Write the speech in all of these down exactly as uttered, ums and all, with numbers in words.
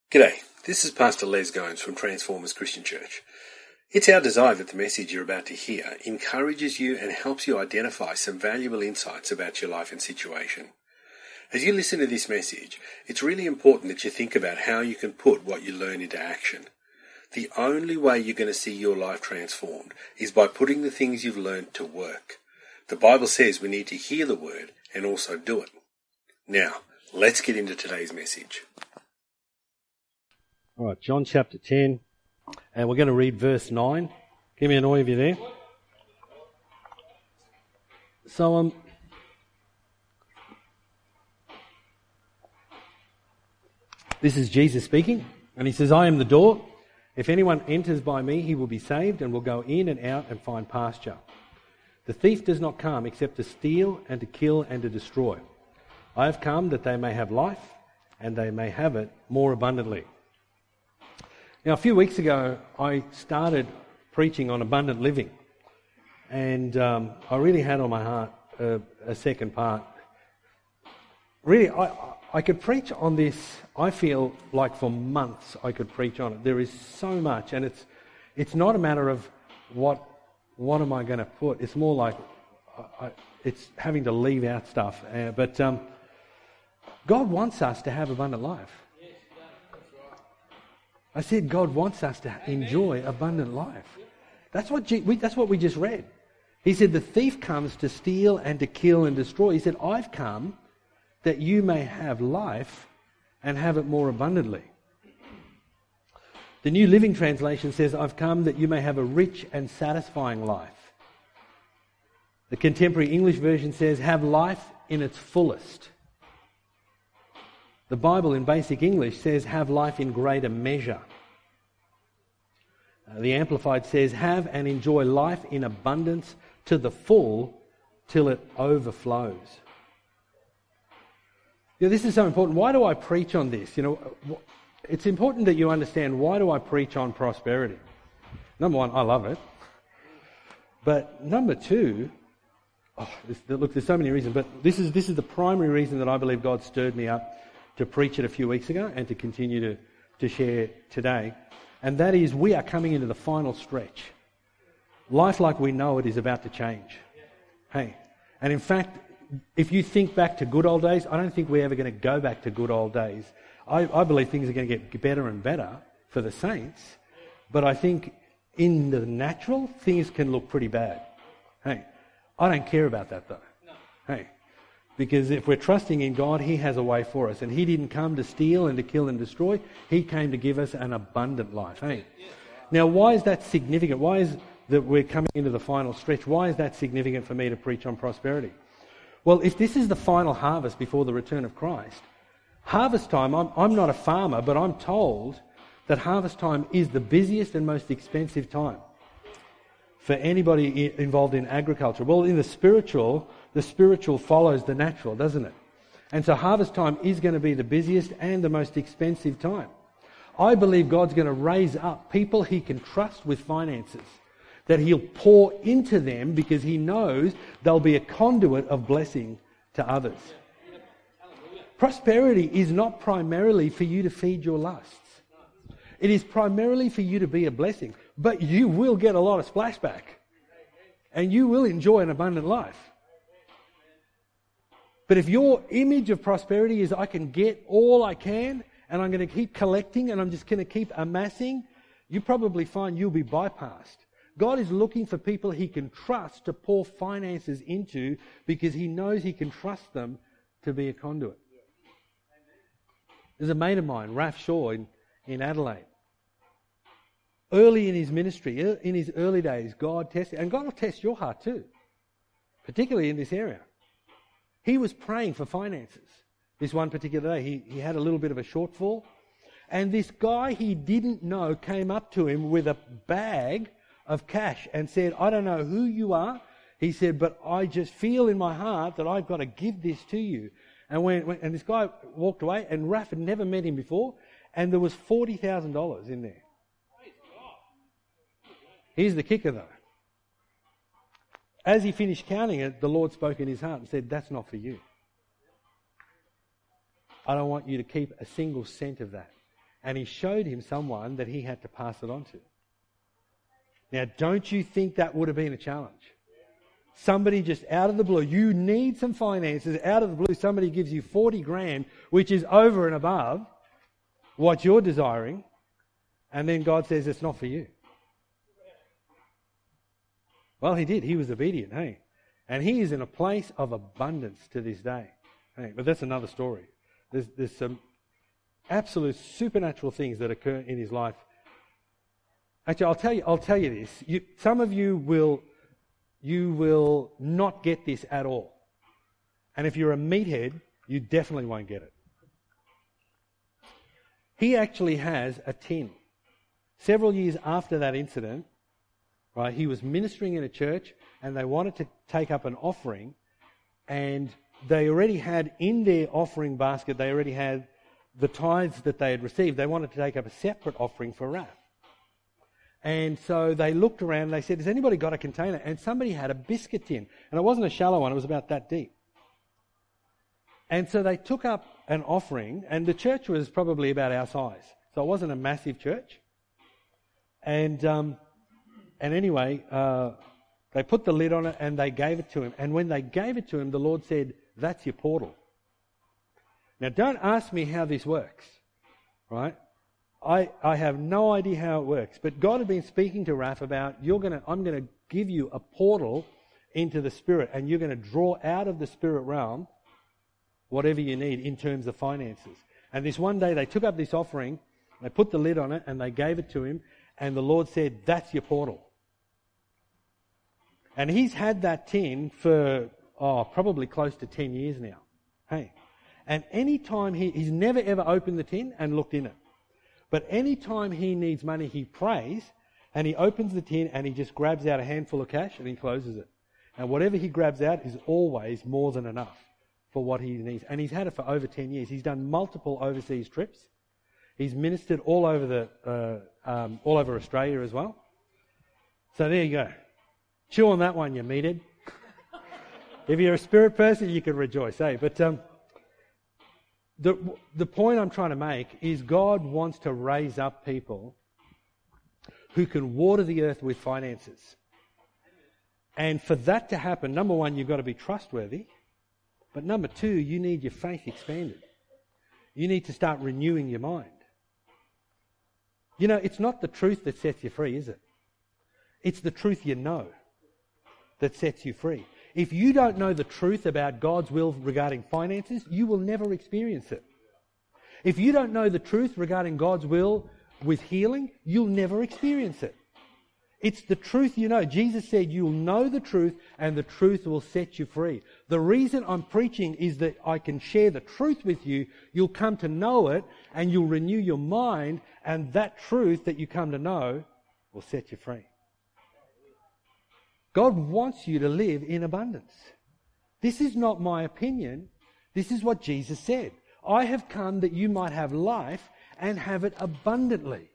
G'day, this is Pastor Les Gomes from Transformers Christian Church. It's our desire that the message you're about to hear encourages you and helps you identify some valuable insights about your life and situation. As you listen to this message, it's really important that you think about how you can put what you learn into action. The only way you're going to see your life transformed is by putting the things you've learned to work. The Bible says we need to hear the word and also do it. Now, let's get into today's message. All right, John chapter ten, and we're going to read verse nine. Give me an oi if you're there. So, um, this is Jesus speaking, and he says, I am the door. If anyone enters by me, he will be saved and will go in and out and find pasture. The thief does not come except to steal and to kill and to destroy. I have come that they may have life, and they may have it more abundantly. Now, a few weeks ago, I started preaching on abundant living, and um, I really had on my heart a, a second part. Really, I, I could preach on this, I feel like for months I could preach on it. There is so much, and it's it's not a matter of what what am I going to put. It's more like I, it's having to leave out stuff. Uh, but um, God wants us to have abundant life. I said God wants us to enjoy abundant life. That's what G- we, that's what we just read. He said the thief comes to steal and to kill and destroy. He said, I've come that you may have life and have it more abundantly. The New Living Translation says, I've come that you may have a rich and satisfying life. The Contemporary English Version says, have life in its fullest. The Bible in Basic English says, have life in greater measure. Uh, the Amplified says, have and enjoy life in abundance to the full till it overflows. Yeah, this is so important. Why do I preach on this? You know, it's important that you understand, why do I preach on prosperity? Number one, I love it. But number two, oh, this, look, there's so many reasons, but this is this is the primary reason that I believe God stirred me up to preach it a few weeks ago and to continue to, to share today. And that is, we are coming into the final stretch. Life like we know it is about to change. Hey, and in fact, if you think back to good old days, I don't think we're ever going to go back to good old days. I, I believe things are going to get better and better for the saints, but I think in the natural, things can look pretty bad. Hey, I don't care about that though. Hey. Because if we're trusting in God, He has a way for us. And He didn't come to steal and to kill and destroy. He came to give us an abundant life. Hey? Now, why is that significant? Why is that we're coming into the final stretch? Why is that significant for me to preach on prosperity? Well, if this is the final harvest before the return of Christ, harvest time, I'm, I'm not a farmer, but I'm told that harvest time is the busiest and most expensive time for anybody involved in agriculture. Well, in the spiritual, the spiritual follows the natural, doesn't it? And so harvest time is going to be the busiest and the most expensive time. I believe God's going to raise up people He can trust with finances, that He'll pour into them because He knows they'll be a conduit of blessing to others. Prosperity is not primarily for you to feed your lusts. It is primarily for you to be a blessing. But you will get a lot of splashback. And you will enjoy an abundant life. But if your image of prosperity is I can get all I can and I'm going to keep collecting and I'm just going to keep amassing, you probably find you'll be bypassed. God is looking for people He can trust to pour finances into because He knows He can trust them to be a conduit. There's a mate of mine, Raph Shaw, in, in Adelaide. Early in his ministry, in his early days, God tested, and God will test your heart too, particularly in this area. He was praying for finances. This one particular day, he, he had a little bit of a shortfall, and this guy he didn't know came up to him with a bag of cash and said, I don't know who you are. He said, but I just feel in my heart that I've got to give this to you. And when, when and this guy walked away, and Raph had never met him before, and there was forty thousand dollars in there. Here's the kicker though. As he finished counting it, the Lord spoke in his heart and said, that's not for you. I don't want you to keep a single cent of that. and he showed him someone that he had to pass it on to. Now, don't you think that would have been a challenge? Somebody just out of the blue, you need some finances, out of the blue, somebody gives you forty grand, which is over and above what you're desiring, and then God says it's not for you. Well, he did. He was obedient, hey? And he is in a place of abundance to this day. Hey, but that's another story. There's, there's some absolute supernatural things that occur in his life. Actually, I'll tell you, I'll tell you this. You, some of you will, you will not get this at all. And if you're a meathead, you definitely won't get it. He actually has a tin. Several years after that incident, right, he was ministering in a church and they wanted to take up an offering, and they already had in their offering basket, they already had the tithes that they had received. They wanted to take up a separate offering for wrath. And so they looked around and they said, has anybody got a container? And somebody had a biscuit tin. And it wasn't a shallow one, it was about that deep. And so they took up an offering, and the church was probably about our size. So it wasn't a massive church. And um, and anyway, uh, they put the lid on it and they gave it to him. And when they gave it to him, the Lord said, that's your portal. Now, don't ask me how this works, right? I, I have no idea how it works, but God had been speaking to Raph about, you're gonna, I'm going to give you a portal into the Spirit, and you're going to draw out of the Spirit realm whatever you need in terms of finances. And this one day they took up this offering, they put the lid on it, and they gave it to him, and the Lord said, that's your portal. And he's had that tin for, oh, probably close to ten years now. Hey. And any time he, he's never ever opened the tin and looked in it. But any time he needs money, he prays, and he opens the tin and he just grabs out a handful of cash and he closes it. And whatever he grabs out is always more than enough for what he needs. And he's had it for over ten years. He's done multiple overseas trips. He's ministered all over the uh, um, all over Australia as well. So there you go. Chew on that one, you meathead. If you're a spirit person, you can rejoice, eh? But um, the the point I'm trying to make is God wants to raise up people who can water the earth with finances. And for that to happen, number one, you've got to be trustworthy. But number two, you need your faith expanded. You need to start renewing your mind. You know, it's not the truth that sets you free, is it? It's the truth you know that sets you free. If you don't know the truth about God's will regarding finances, you will never experience it. If you don't know the truth regarding God's will with healing, you'll never experience it. It's the truth you know. Jesus said you'll know the truth and the truth will set you free. The reason I'm preaching is that I can share the truth with you. You'll come to know it and you'll renew your mind, and that truth that you come to know will set you free. God wants you to live in abundance. This is not my opinion. This is what Jesus said. I have come that you might have life and have it abundantly.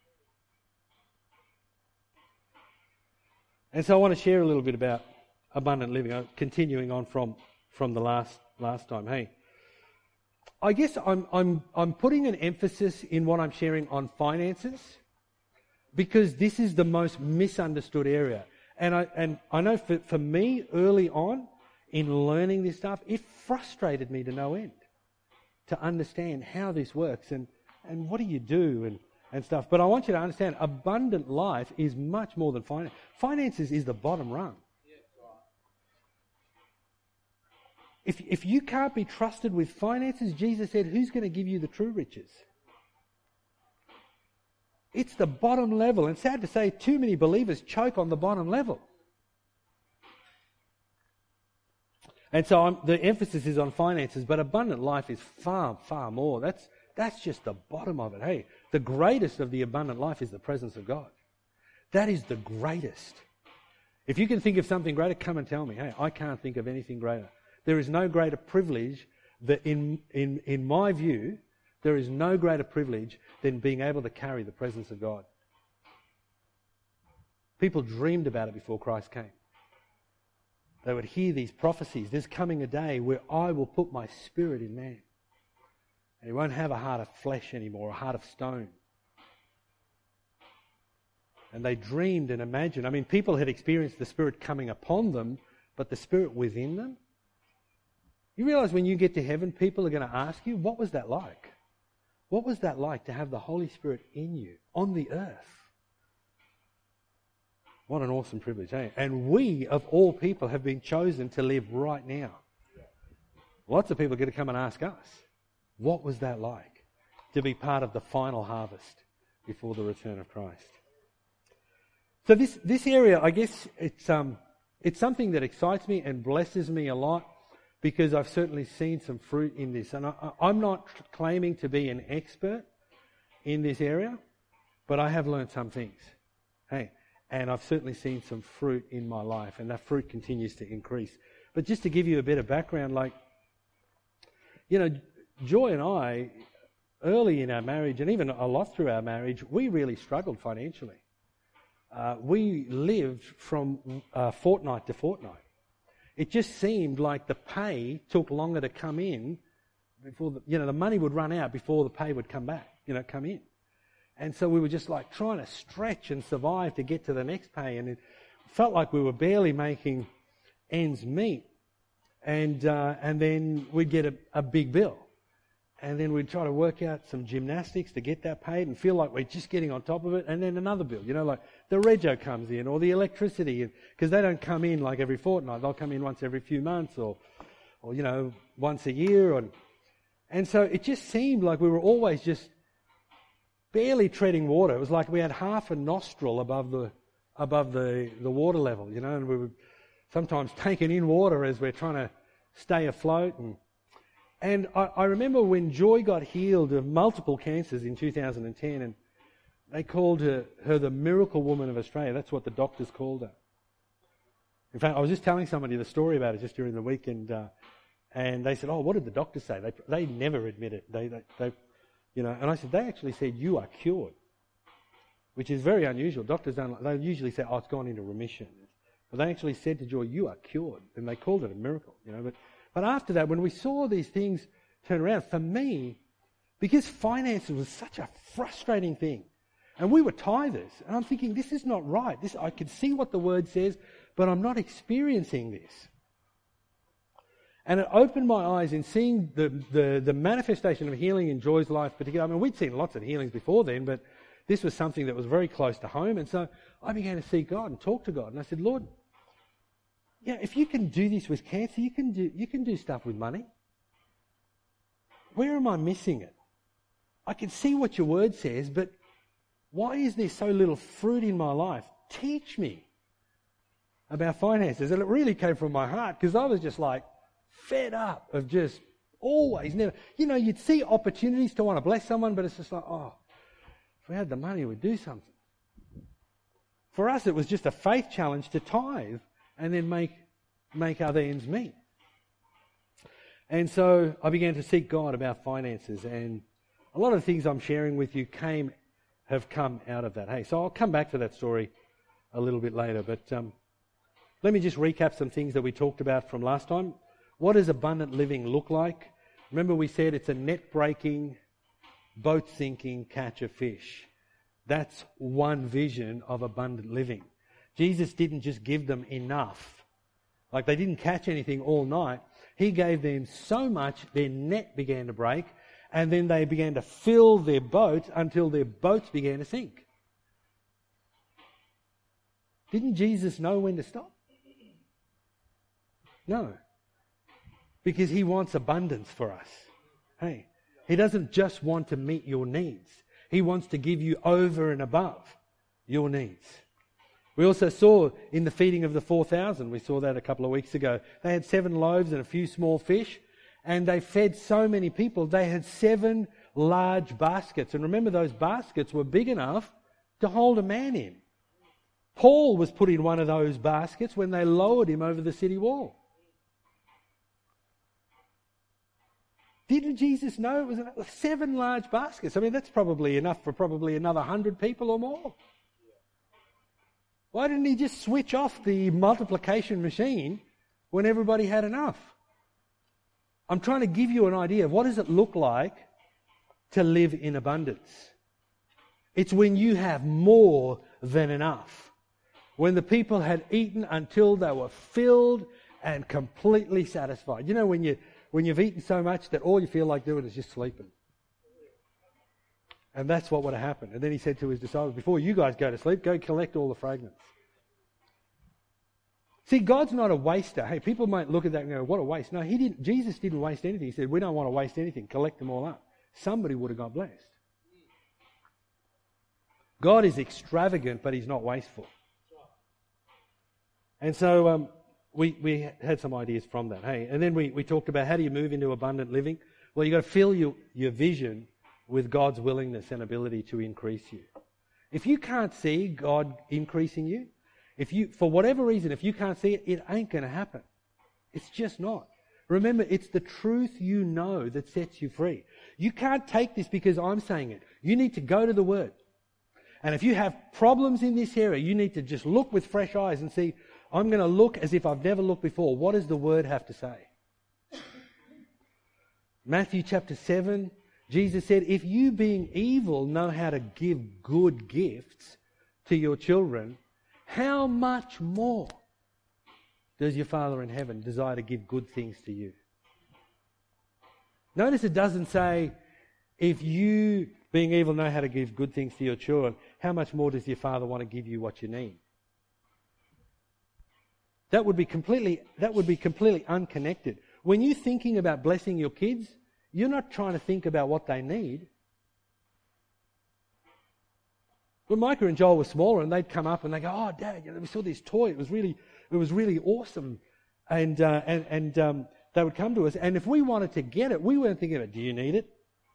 And so I want to share a little bit about abundant living, continuing on from, from the last last time. Hey, I guess I'm I'm I'm putting an emphasis in what I'm sharing on finances because this is the most misunderstood area. And I and I know for, for me early on in learning this stuff, it frustrated me to no end to understand how this works and, and what do you do and, and stuff. But I want you to understand, abundant life is much more than finance. Finances is the bottom rung. If if you can't be trusted with finances, Jesus said, who's going to give you the true riches? It's the bottom level. And sad to say, too many believers choke on the bottom level. And so I'm, the emphasis is on finances, but abundant life is far, far more. That's that's just the bottom of it. Hey, the greatest of the abundant life is the presence of God. That is the greatest. If you can think of something greater, come and tell me. Hey, I can't think of anything greater. There is no greater privilege that in in in my view, there is no greater privilege than being able to carry the presence of God. People dreamed about it before Christ came. They would hear these prophecies. There's coming a day where I will put my spirit in man. And he won't have a heart of flesh anymore, a heart of stone. And they dreamed and imagined. I mean, people had experienced the Spirit coming upon them, but the Spirit within them. You realise when you get to heaven, people are going to ask you, what was that like? What was that like to have the Holy Spirit in you, on the earth? What an awesome privilege, eh? And we, of all people, have been chosen to live right now. Lots of people are going to come and ask us, what was that like to be part of the final harvest before the return of Christ? So this, this area, I guess it's um it's something that excites me and blesses me a lot, because I've certainly seen some fruit in this. And I, I'm not claiming to be an expert in this area, but I have learned some things. Hey, and I've certainly seen some fruit in my life, and that fruit continues to increase. But just to give you a bit of background, like, you know, Joy and I, early in our marriage, and even a lot through our marriage, we really struggled financially. Uh, we lived from uh, fortnight to fortnight. It just seemed like the pay took longer to come in before the, you know, the money would run out before the pay would come back, you know, come in. And so we were just like trying to stretch and survive to get to the next pay, and it felt like we were barely making ends meet. And uh, and then we'd get a, a big bill. And then we'd try to work out some gymnastics to get that paid and feel like we're just getting on top of it. And then another bill, you know, like the rego comes in, or the electricity, because they don't come in like every fortnight. They'll come in once every few months, or, or you know, once a year. And, and so it just seemed like we were always just barely treading water. It was like we had half a nostril above the above the, the water level, you know, and we were sometimes taking in water as we're trying to stay afloat. And And I, I remember when Joy got healed of multiple cancers in two thousand ten, and they called her, her the Miracle Woman of Australia. That's what the doctors called her. In fact, I was just telling somebody the story about it just during the week, and uh, and they said, "Oh, what did the doctors say?" They they never admit it. They, they they you know. And I said, they actually said you are cured, which is very unusual. Doctors don't. They usually say, "Oh, it's gone into remission," but they actually said to Joy, "You are cured," and they called it a miracle. You know, but. But after that, when we saw these things turn around, for me, because finances was such a frustrating thing, and we were tithers, and I'm thinking, this is not right. This I can see what the word says, but I'm not experiencing this. And it opened my eyes in seeing the, the, the manifestation of healing in Joy's life particularly. I mean, we'd seen lots of healings before then, but this was something that was very close to home. And so I began to seek God and talk to God. And I said, Lord, yeah, if you can do this with cancer, you can do you can do stuff with money. Where am I missing it? I can see what your word says, but why is there so little fruit in my life? Teach me about finances. And it really came from my heart, because I was just like fed up of just always never. You know, you'd see opportunities to want to bless someone, but it's just like, oh, if we had the money, we'd do something. For us, it was just a faith challenge to tithe and then make make other ends meet. And so I began to seek God about finances, and a lot of the things I'm sharing with you came have come out of that. Hey, so I'll come back to that story a little bit later, but um, let me just recap some things that we talked about from last time. What does abundant living look like? Remember, we said it's a net-breaking, boat-sinking catch of fish. That's one vision of abundant living. Jesus didn't just give them enough. Like they didn't catch anything all night. He gave them so much, their net began to break, and then they began to fill their boats until their boats began to sink. Didn't Jesus know when to stop? No. Because he wants abundance for us. Hey, he doesn't just want to meet your needs. He wants to give you over and above your needs. We also saw in the feeding of the four thousand, we saw that a couple of weeks ago, they had seven loaves and a few small fish, and they fed so many people. They had seven large baskets. And remember, those baskets were big enough to hold a man in. Paul was put in one of those baskets when they lowered him over the city wall. Didn't Jesus know it was seven large baskets? I mean, that's probably enough for probably another hundred people or more. Why didn't he just switch off the multiplication machine when everybody had enough? I'm trying to give you an idea of what does it look like to live in abundance. It's when you have more than enough. When the people had eaten until they were filled and completely satisfied. You know, when, you, when you've eaten so much that all you feel like doing is just sleeping. And that's what would have happened. And then he said to his disciples, before you guys go to sleep, go collect all the fragments. See, God's not a waster. Hey, people might look at that and go, what a waste. No, he didn't. Jesus didn't waste anything. He said, we don't want to waste anything. Collect them all up. Somebody would have got blessed. God is extravagant, but he's not wasteful. And so um, we, we had some ideas from that. Hey, and then we, we talked about how do you move into abundant living? Well, you've got to fill your, your vision with God's willingness and ability to increase you. If you can't see God increasing you, if you, for whatever reason, if you can't see it, it ain't going to happen. It's just not. Remember, it's the truth you know that sets you free. You can't take this because I'm saying it. You need to go to the Word. And if you have problems in this area, you need to just look with fresh eyes and see, I'm going to look as if I've never looked before. What does the Word have to say? Matthew chapter seven, Jesus said, if you being evil know how to give good gifts to your children, how much more does your Father in heaven desire to give good things to you? Notice it doesn't say, if you being evil know how to give good things to your children, how much more does your Father want to give you what you need? That would be completely, that would be completely unconnected. When you're thinking about blessing your kids, you're not trying to think about what they need. When Micah and Joel were smaller and they'd come up and they go, oh, Dad, you know, we saw this toy. It was really, it was really awesome. And, uh, and, and, um, they would come to us. And if we wanted to get it, we weren't thinking about, do you need it?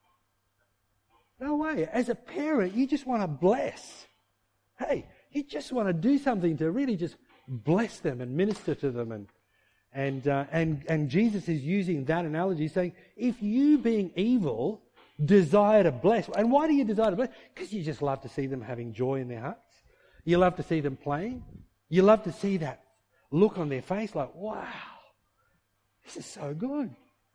No way. As a parent, you just want to bless. Hey, you just want to do something to really just bless them and minister to them. And, and, uh, and, and Jesus is using that analogy saying, if you being evil desire to bless. And why do you desire to bless? Because you just love to see them having joy in their hearts. You love to see them playing. You love to see that look on their face like, wow, this is so good.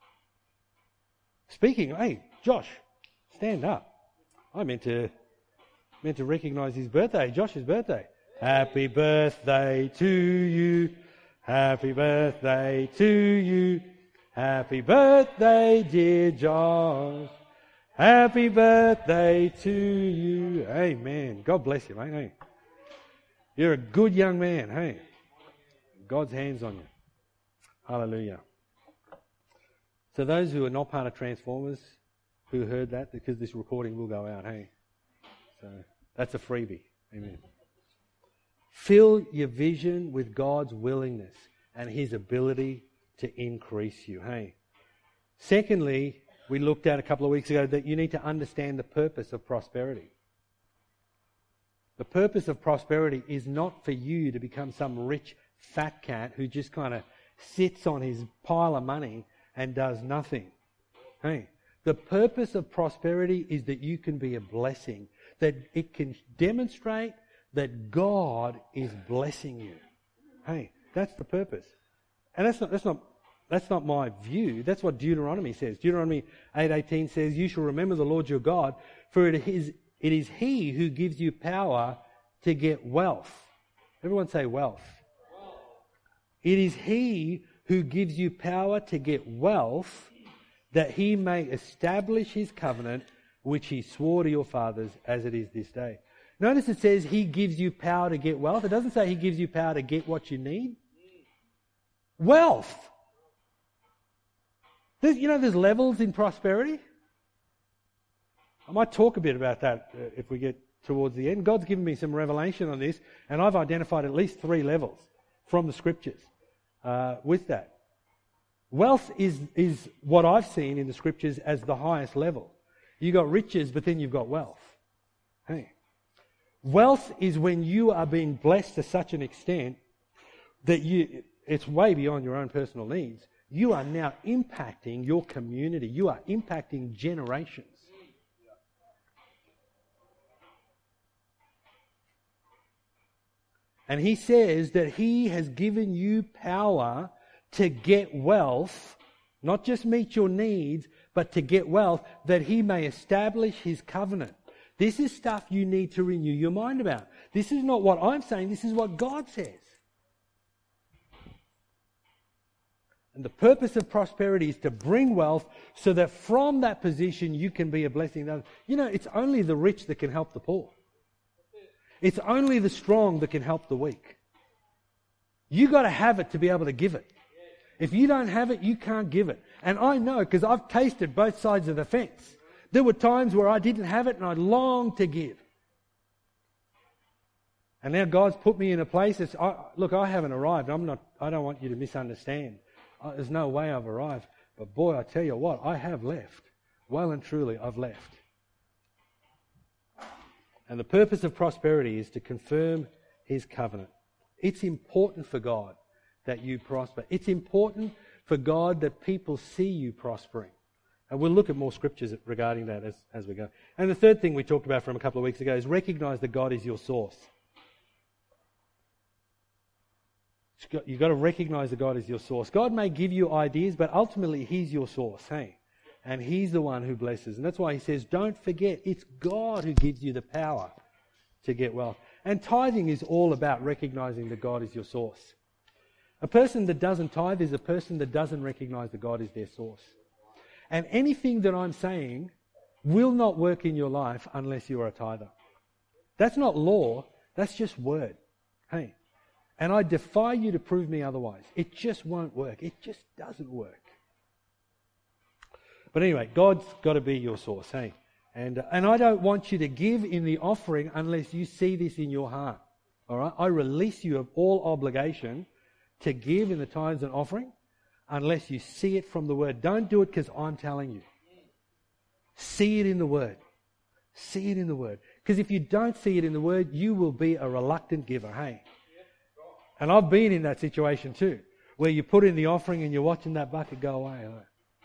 Speaking, hey, Josh, stand up. I meant to, meant to recognise his birthday, Josh's birthday. Happy birthday to you. Happy birthday to you. Happy birthday, dear Josh. Happy birthday to you. Amen. God bless you, mate. Hey. You're a good young man. Hey. God's hands on you. Hallelujah. So those who are not part of Transformers, who heard that, because this recording will go out, hey. So that's a freebie. Amen. Fill your vision with God's willingness and His ability to increase you. Hey. Secondly, we looked at a couple of weeks ago that you need to understand the purpose of prosperity. The purpose of prosperity is not for you to become some rich fat cat who just kind of sits on his pile of money and does nothing. Hey, the purpose of prosperity is that you can be a blessing, that it can demonstrate that God is blessing you. Hey, that's the purpose. And that's not, that's not, that's not my view. That's what Deuteronomy says. Deuteronomy eight eighteen says, you shall remember the Lord your God, for it is, it is He who gives you power to get wealth. Everyone say wealth. It is He who gives you power to get wealth, that He may establish His covenant, which He swore to your fathers as it is this day. Notice it says He gives you power to get wealth. It doesn't say He gives you power to get what you need. Wealth. There's, you know, there's levels in prosperity. I might talk a bit about that uh, if we get towards the end. God's given me some revelation on this, and I've identified at least three levels from the Scriptures uh, with that. Wealth is, is what I've seen in the Scriptures as the highest level. You've got riches, but then you've got wealth. Hey. Wealth is when you are being blessed to such an extent that you it's way beyond your own personal needs. You are now impacting your community. You are impacting generations. And He says that He has given you power to get wealth Not just meet your needs, but to get wealth, that he may establish his covenant. This is stuff you need to renew your mind about. This is not what I'm saying, this is what God says. And the purpose of prosperity is to bring wealth so that from that position you can be a blessing to others. You know, it's only the rich that can help the poor. It's only the strong that can help the weak. You got to have it to be able to give it. If you don't have it, you can't give it. And I know because I've tasted both sides of the fence. There were times where I didn't have it and I longed to give. And now God's put me in a place that's, I, look, I haven't arrived. I'm not, I don't want you to misunderstand. I, there's no way I've arrived. But boy, I tell you what, I have left. Well and truly, I've left. And the purpose of prosperity is to confirm his covenant. It's important for God that you prosper. It's important for God that people see you prospering. And we'll look at more scriptures regarding that as, as we go. And the third thing we talked about from a couple of weeks ago is recognize that God is your source. You've got to recognize that God is your source. God may give you ideas, but ultimately he's your source, hey? And he's the one who blesses. And that's why he says, don't forget, it's God who gives you the power to get wealth. And tithing is all about recognizing that God is your source. A person that doesn't tithe is a person that doesn't recognize that God is their source. And anything that I'm saying will not work in your life unless you are a tither. That's not law, that's just word. Hey, and I defy you to prove me otherwise. It just won't work. It just doesn't work. But anyway, God's got to be your source, hey? And, uh, and I don't want you to give in the offering unless you see this in your heart. All right? I release you of all obligation to give in the tithes and offering unless you see it from the Word. Don't do it because I'm telling you. See it in the Word. See it in the Word. Because if you don't see it in the Word, you will be a reluctant giver, hey? And I've been in that situation too, where you put in the offering and you're watching that bucket go away. Right?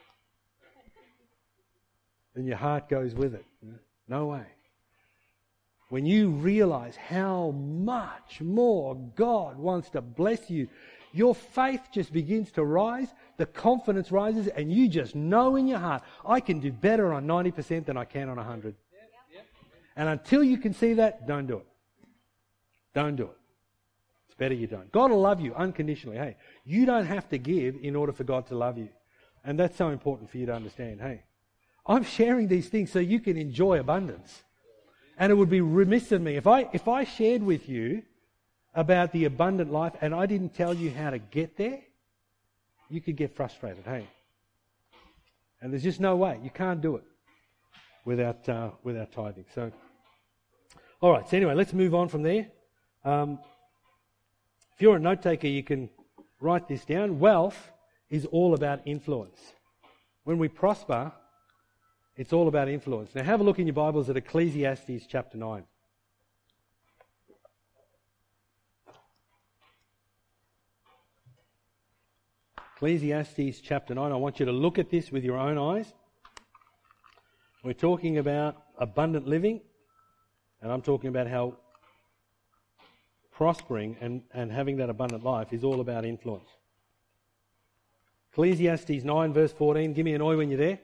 And your heart goes with it. No way. When you realize how much more God wants to bless you, your faith just begins to rise, the confidence rises, and you just know in your heart, I can do better on ninety percent than I can on one hundred. And until you can see that, don't do it. Don't do it. It's better you don't. God will love you unconditionally. Hey, you don't have to give in order for God to love you. And that's so important for you to understand. Hey, I'm sharing these things so you can enjoy abundance. And it would be remiss of me if I if I shared with you about the abundant life and I didn't tell you how to get there, you could get frustrated, hey? And there's just no way. You can't do it without uh, without tithing. So, all right. So anyway, let's move on from there. Um, if you're a note taker, you can write this down. Wealth is all about influence. When we prosper, it's all about influence. Now have a look in your Bibles at Ecclesiastes chapter nine. Ecclesiastes chapter nine. I want you to look at this with your own eyes. We're talking about abundant living, and I'm talking about how prospering and, and having that abundant life is all about influence. Ecclesiastes nine verse fourteen. Give me an oi when you're there.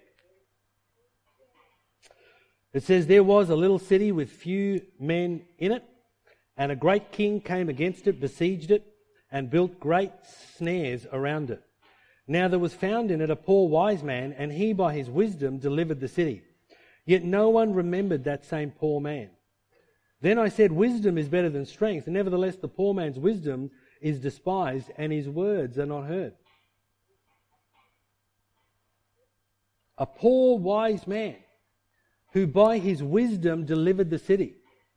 It says, there was a little city with few men in it, and a great king came against it, besieged it, and built great snares around it. Now there was found in it a poor wise man, and he by his wisdom delivered the city. Yet no one remembered that same poor man. Then I said, wisdom is better than strength, and nevertheless the poor man's wisdom is despised, and his words are not heard. A poor wise man, who by his wisdom delivered the city.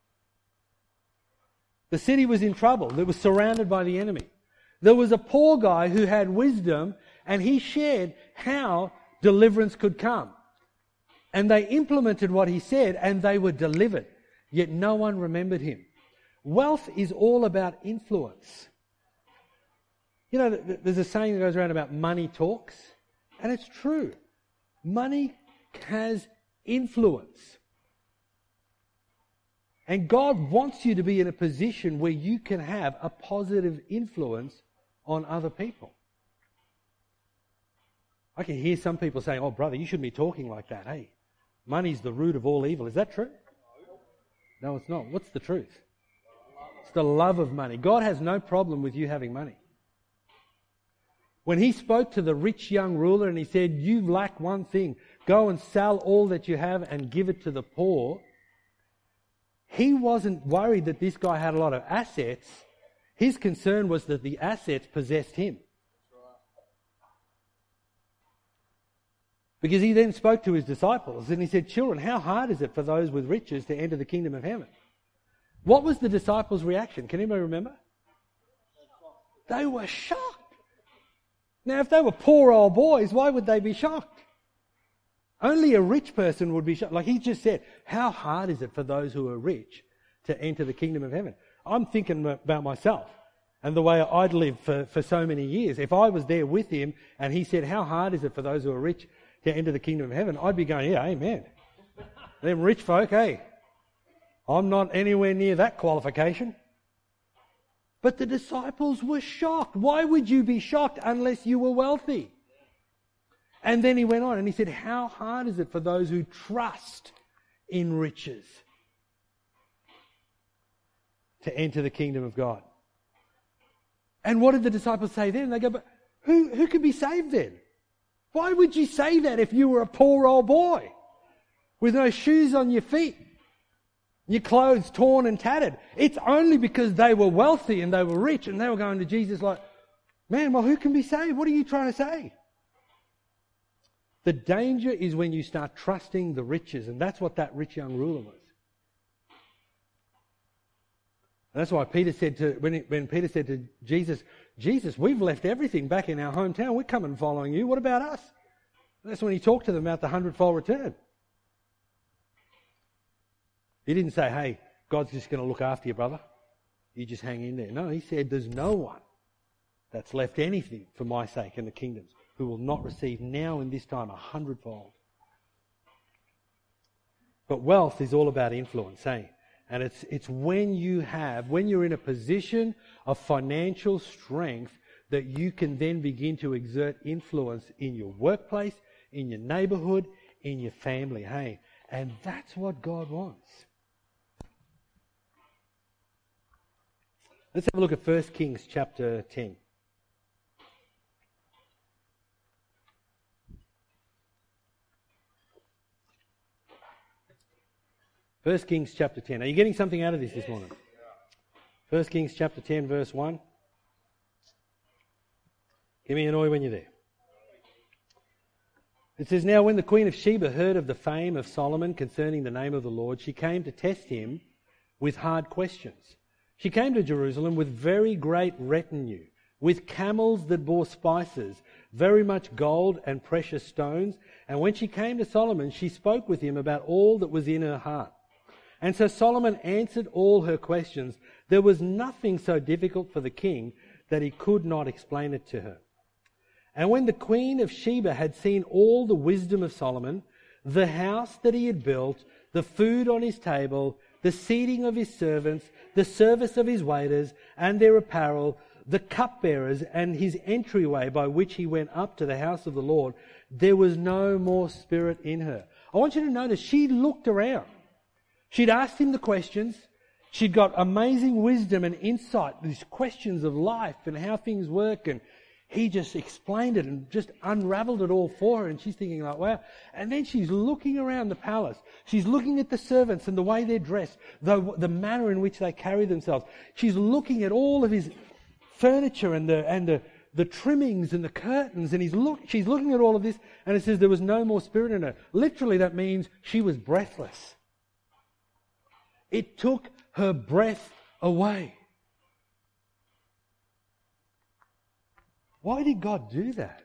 The city was in trouble. It was surrounded by the enemy. There was a poor guy who had wisdom, and he shared how deliverance could come. And they implemented what he said, and they were delivered. Yet no one remembered him. Wealth is all about influence. You know, there's a saying that goes around about money talks, and it's true. Money has influence. And God wants you to be in a position where you can have a positive influence on other people. I can hear some people saying, oh, brother, you shouldn't be talking like that. Hey, money's the root of all evil. Is that true? No, it's not. What's the truth? It's the love of money. God has no problem with you having money. When he spoke to the rich young ruler and he said, you lack one thing, go and sell all that you have and give it to the poor, he wasn't worried that this guy had a lot of assets. His concern was that the assets possessed him. Because he then spoke to his disciples and he said, children, how hard is it for those with riches to enter the kingdom of heaven? What was the disciples' reaction? Can anybody remember? They were shocked. Now, if they were poor old boys, why would they be shocked? Only a rich person would be shocked. Like he just said, how hard is it for those who are rich to enter the kingdom of heaven? I'm thinking about myself and the way I'd lived for, for so many years. If I was there with him and he said, how hard is it for those who are rich to enter the kingdom of heaven? I'd be going, yeah, amen. Them rich folk, hey, I'm not anywhere near that qualification. But the disciples were shocked. Why would you be shocked unless you were wealthy? And then he went on and he said, how hard is it for those who trust in riches to enter the kingdom of God? And what did the disciples say then? They go, but who, who could be saved then? Why would you say that if you were a poor old boy with no shoes on your feet? Your clothes torn and tattered. It's only because they were wealthy and they were rich and they were going to Jesus like, man, well, who can be saved? What are you trying to say? The danger is when you start trusting the riches, and that's what that rich young ruler was. And that's why Peter said to, when, it, when Peter said to Jesus, Jesus, we've left everything back in our hometown. We're coming following you. What about us? And that's when he talked to them about the hundredfold return. He didn't say, hey, God's just going to look after you, brother. You just hang in there. No, he said there's no one that's left anything for my sake in the kingdoms who will not receive now in this time a hundredfold. But wealth is all about influence, eh? And it's it's when you have, when you're in a position of financial strength that you can then begin to exert influence in your workplace, in your neighborhood, in your family, hey? And that's what God wants. Let's have a look at First Kings chapter ten. First Kings chapter ten. Are you getting something out of this this morning? First Kings chapter ten, verse one. Give me an oi when you're there. It says, now when the Queen of Sheba heard of the fame of Solomon concerning the name of the Lord, she came to test him with hard questions. She came to Jerusalem with very great retinue, with camels that bore spices, very much gold and precious stones. And when she came to Solomon, she spoke with him about all that was in her heart. And so Solomon answered all her questions. There was nothing so difficult for the king that he could not explain it to her. And when the Queen of Sheba had seen all the wisdom of Solomon, the house that he had built, the food on his table, the seating of his servants, the service of his waiters and their apparel, the cupbearers and his entryway by which he went up to the house of the Lord, there was no more spirit in her. I want you to notice she looked around. She'd asked him the questions. She'd got amazing wisdom and insight, these questions of life and how things work, and he just explained it and just unraveled it all for her, and she's thinking like, wow. And then she's looking around the palace. She's looking at the servants and the way they're dressed, the, the manner in which they carry themselves. She's looking at all of his furniture and the and the, the trimmings and the curtains, and he's look, she's looking at all of this, and it says there was no more spirit in her. Literally, that means she was breathless. It took her breath away. Why did God do that?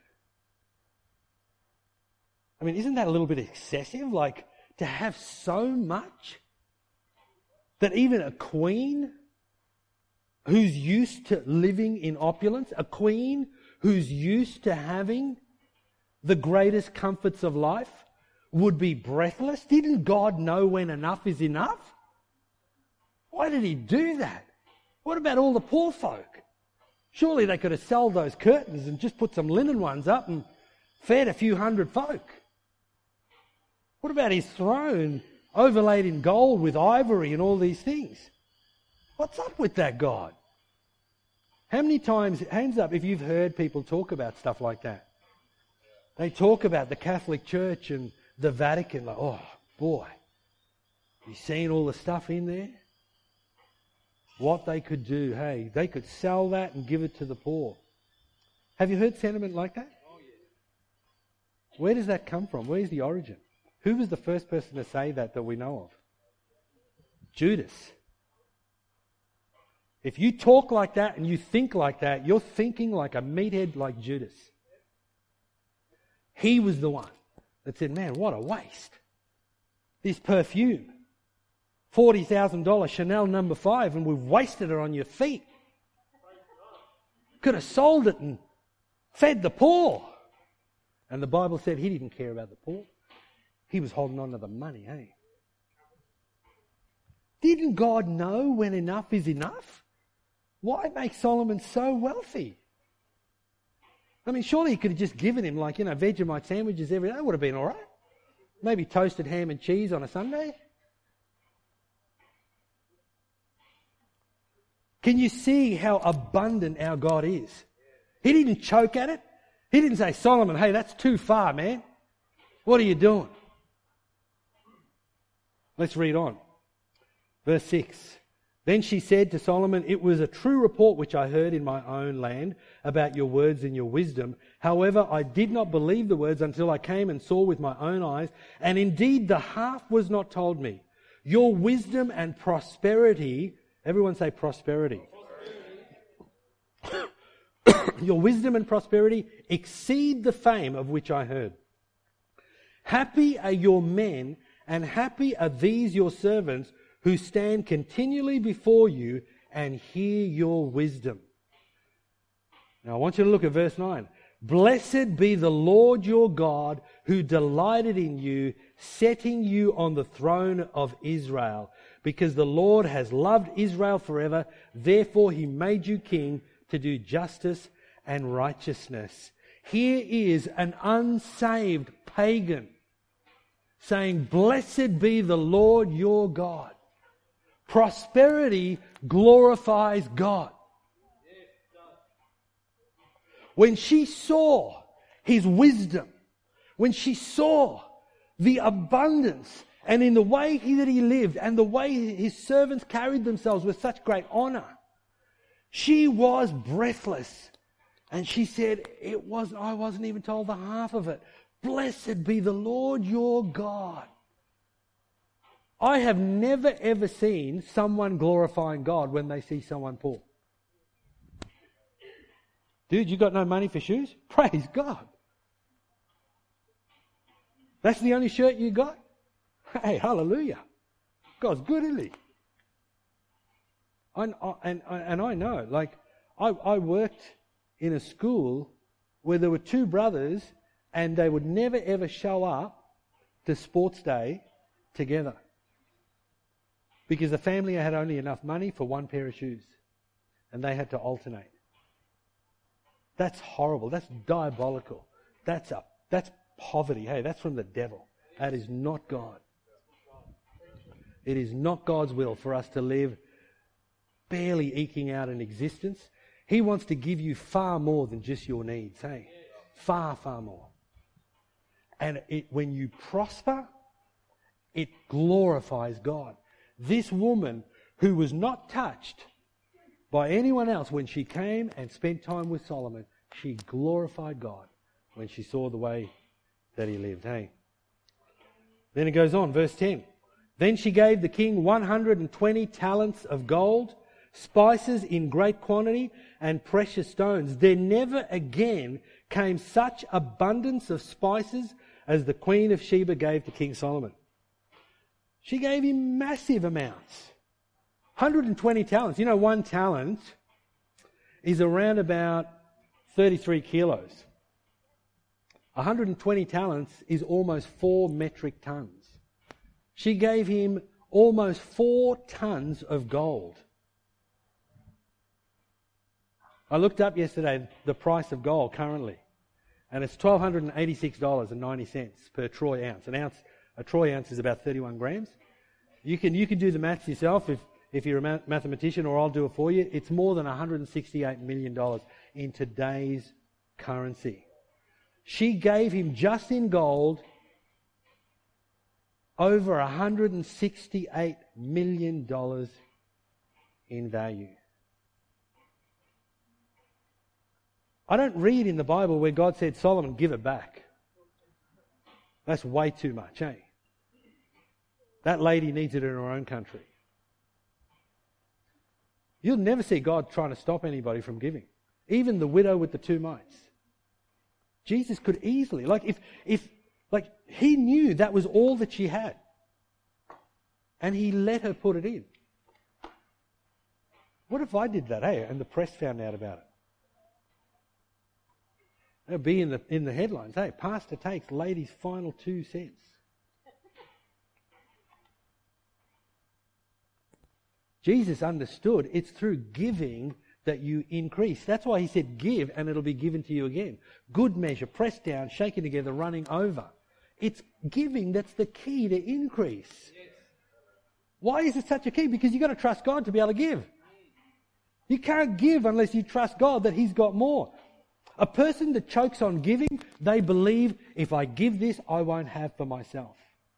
I mean, isn't that a little bit excessive? Like, to have so much that even a queen who's used to living in opulence, a queen who's used to having the greatest comforts of life, would be breathless? Didn't God know when enough is enough? Why did he do that? What about all the poor folk? Surely they could have sold those curtains and just put some linen ones up and fed a few hundred folk? What about his throne overlaid in gold with ivory and all these things? What's up with that God? How many times, hands up if you've heard people talk about stuff like that. They talk about the Catholic Church and the Vatican, like, oh boy, you seen all the stuff in there? What they could do, hey, they could sell that and give it to the poor. Have you heard sentiment like that? Oh, yeah. Where does that come from? Where's the origin? Who was the first person to say that that we know of? Judas. If you talk like that and you think like that, you're thinking like a meathead like Judas. He was the one that said, man, what a waste. This perfume, forty thousand dollars Chanel number five, and we've wasted it on your feet. Could have sold it and fed the poor. And the Bible said he didn't care about the poor. He was holding on to the money, hey? Didn't God know when enough is enough? Why make Solomon so wealthy? I mean, surely he could have just given him, like, you know, Vegemite sandwiches every day. Would have been all right. Maybe toasted ham and cheese on a Sunday. Can you see how abundant our God is? He didn't choke at it. He didn't say, Solomon, hey, that's too far, man. What are you doing? Let's read on. Verse six. Then she said to Solomon, it was a true report which I heard in my own land about your words and your wisdom. However, I did not believe the words until I came and saw with my own eyes. And indeed, the half was not told me. Your wisdom and prosperity, everyone say prosperity. prosperity. Your wisdom and prosperity exceed the fame of which I heard. Happy are your men, and happy are these your servants, who stand continually before you and hear your wisdom. Now I want you to look at verse nine. Blessed be the Lord your God, who delighted in you, setting you on the throne of Israel. Because the Lord has loved Israel forever, therefore he made you king to do justice and righteousness. Here is an unsaved pagan saying, blessed be the Lord your God. Prosperity glorifies God. When she saw his wisdom, when she saw the abundance and in the way he, that he lived and the way his servants carried themselves with such great honor, she was breathless. And she said, "It was I wasn't even told the half of it. Blessed be the Lord your God." I have never ever seen someone glorifying God when they see someone poor. Dude, you got no money for shoes? Praise God. That's the only shirt you got? Hey, hallelujah. God's good, isn't he? And, and, and I know, like, I, I worked in a school where there were two brothers and they would never ever show up to sports day together. Because the family had only enough money for one pair of shoes. And they had to alternate. That's horrible. That's diabolical. That's a, that's poverty. Hey, that's from the devil. That is not God. It is not God's will for us to live barely eking out an existence. He wants to give you far more than just your needs. Hey, far, far more. And it, when you prosper, it glorifies God. This woman who was not touched by anyone else when she came and spent time with Solomon, she glorified God when she saw the way that he lived. Hey. Then it goes on, verse ten. Then she gave the king one hundred twenty talents of gold, spices in great quantity, and precious stones. There never again came such abundance of spices as the queen of Sheba gave to King Solomon. She gave him massive amounts. one hundred twenty talents. You know, one talent is around about thirty-three kilos. one hundred twenty talents is almost four metric tons. She gave him almost four tons of gold. I looked up yesterday the price of gold currently. And it's one thousand two hundred eighty-six dollars and ninety cents per troy ounce. An ounce, a troy ounce is about thirty-one grams. You can, you can do the maths yourself if, if you're a ma- mathematician, or I'll do it for you. It's more than one hundred sixty-eight million dollars in today's currency. She gave him, just in gold, over one hundred sixty-eight million dollars in value. I don't read in the Bible where God said, Solomon, give it back. That's way too much, eh? That lady needs it in her own country. You'll never see God trying to stop anybody from giving. Even the widow with the two mites. Jesus could easily, like if, if, like he knew that was all that she had. And he let her put it in. What if I did that, eh? And the press found out about it? It'll be in the in the headlines. Hey, pastor takes lady's final two cents. Jesus understood it's through giving that you increase. That's why he said, give and it'll be given to you again. Good measure, pressed down, shaken together, running over. It's giving that's the key to increase. Yes. Why is it such a key? Because you've got to trust God to be able to give. You can't give unless you trust God that he's got more. A person that chokes on giving, they believe, if I give this, I won't have for myself.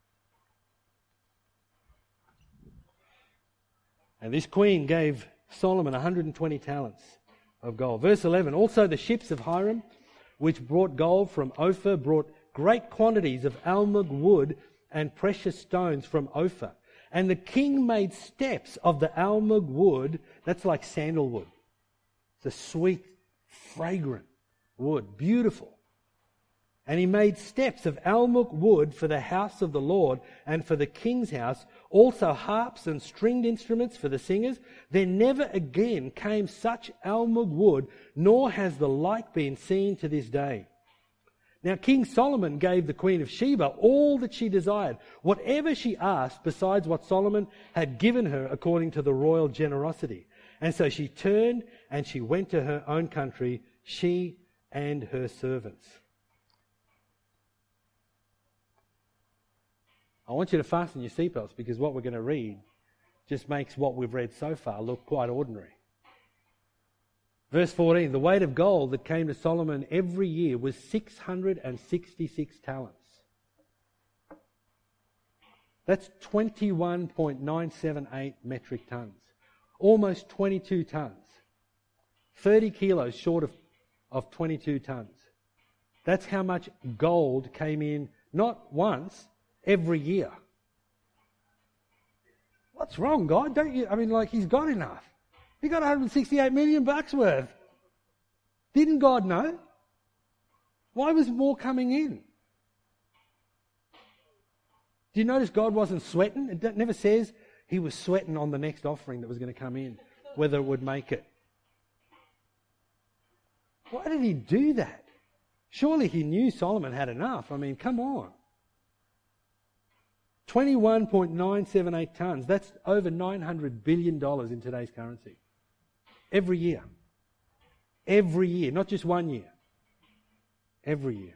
And this queen gave Solomon one hundred twenty talents of gold. Verse eleven, also the ships of Hiram, which brought gold from Ophir, brought great quantities of almug wood and precious stones from Ophir. And the king made steps of the almug wood, that's like sandalwood. It's a sweet, fragrant wood, beautiful. And he made steps of almug wood for the house of the Lord and for the king's house, also harps and stringed instruments for the singers. There never again came such almug wood, nor has the like been seen to this day. Now King Solomon gave the Queen of Sheba all that she desired, whatever she asked, besides what Solomon had given her according to the royal generosity. And so she turned and she went to her own country, she and her servants. I want you to fasten your seatbelts, because what we're going to read just makes what we've read so far look quite ordinary. Verse fourteen, the weight of gold that came to Solomon every year was six hundred sixty-six talents. That's twenty-one point nine seven eight metric tons. Almost twenty-two tons. thirty kilos short of, of twenty-two tons. That's how much gold came in, not once, every year. What's wrong, God? Don't you? I mean, like, he's got enough. He got one hundred sixty-eight million bucks worth. Didn't God know? Why was more coming in? Do you notice God wasn't sweating? It never says he was sweating on the next offering that was going to come in, whether it would make it. Why did he do that? Surely he knew Solomon had enough. I mean, come on. twenty-one point nine seven eight tons. That's over nine hundred billion dollars in today's currency. Every year. Every year. Not just one year. Every year.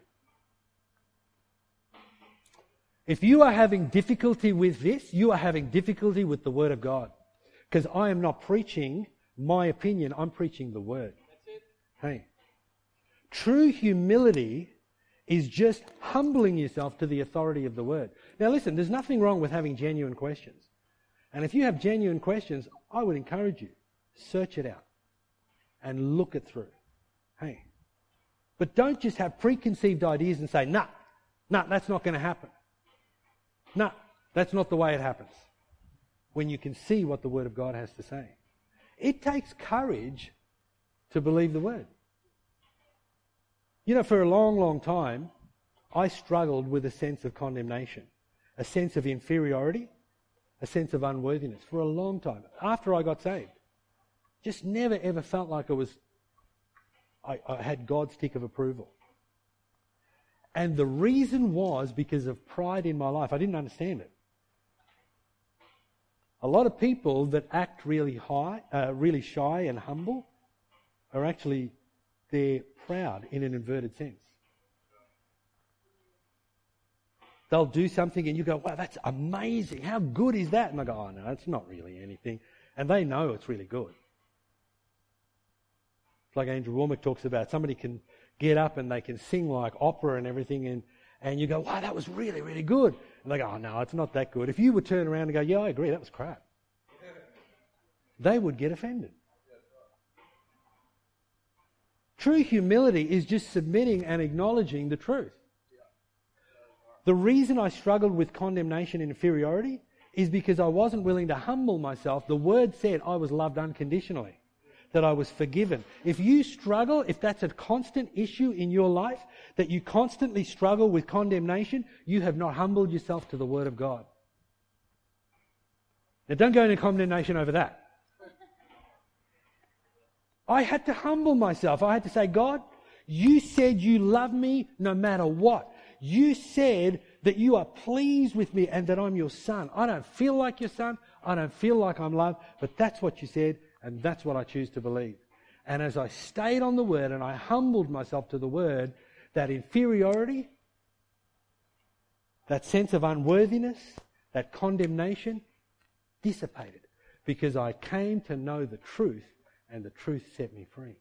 If you are having difficulty with this, you are having difficulty with the Word of God. Because I am not preaching my opinion, I'm preaching the Word. That's it. Hey. True humility is just humbling yourself to the authority of the Word. Now listen, there's nothing wrong with having genuine questions. And if you have genuine questions, I would encourage you, search it out and look it through. Hey. But don't just have preconceived ideas and say, nah, nah, that's not going to happen. Nah, that's not the way it happens. When you can see what the Word of God has to say. It takes courage to believe the Word. You know, for a long, long time, I struggled with a sense of condemnation, a sense of inferiority, a sense of unworthiness for a long time. After I got saved, just never ever felt like I was, I, I had God's tick of approval. And the reason was because of pride in my life. I didn't understand it. A lot of people that act really high, uh, really shy and humble, are actually they're proud in an inverted sense. they'll do something and you go, wow, that's amazing. How good is that? And I go, oh no, it's not really anything. And they know it's really good. It's like Andrew Womack talks about. Somebody can get up and they can sing like opera and everything, and, and you go, wow, that was really, really good. And they go, oh no, it's not that good. If you would turn around and go, yeah, I agree, that was crap, they would get offended. True humility is just submitting and acknowledging the truth. The reason I struggled with condemnation and inferiority is because I wasn't willing to humble myself. The Word said I was loved unconditionally, that I was forgiven. If you struggle, if that's a constant issue in your life, that you constantly struggle with condemnation, you have not humbled yourself to the Word of God. Now don't go into condemnation over that. I had to humble myself. I had to say, God, you said you love me no matter what. You said that you are pleased with me and that I'm your son. I don't feel like your son. I don't feel like I'm loved, but that's what you said, and that's what I choose to believe. And as I stayed on the Word and I humbled myself to the Word, that inferiority, that sense of unworthiness, that condemnation dissipated because I came to know the truth, and the truth set me free.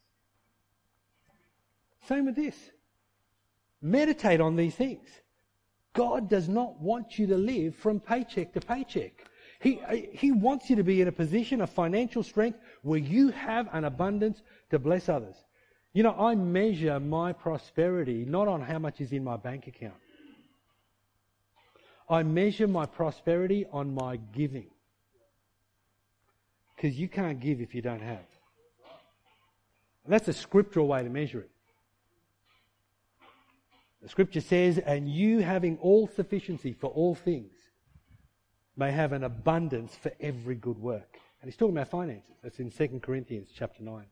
Same with this. Meditate on these things. God does not want you to live from paycheck to paycheck. He, he wants you to be in a position of financial strength where you have an abundance to bless others. You know, I measure my prosperity not on how much is in my bank account. I measure my prosperity on my giving. Because you can't give if you don't have. And that's a scriptural way to measure it. The scripture says, and you having all sufficiency for all things may have an abundance for every good work. And he's talking about finances. That's in Second Corinthians chapter nine.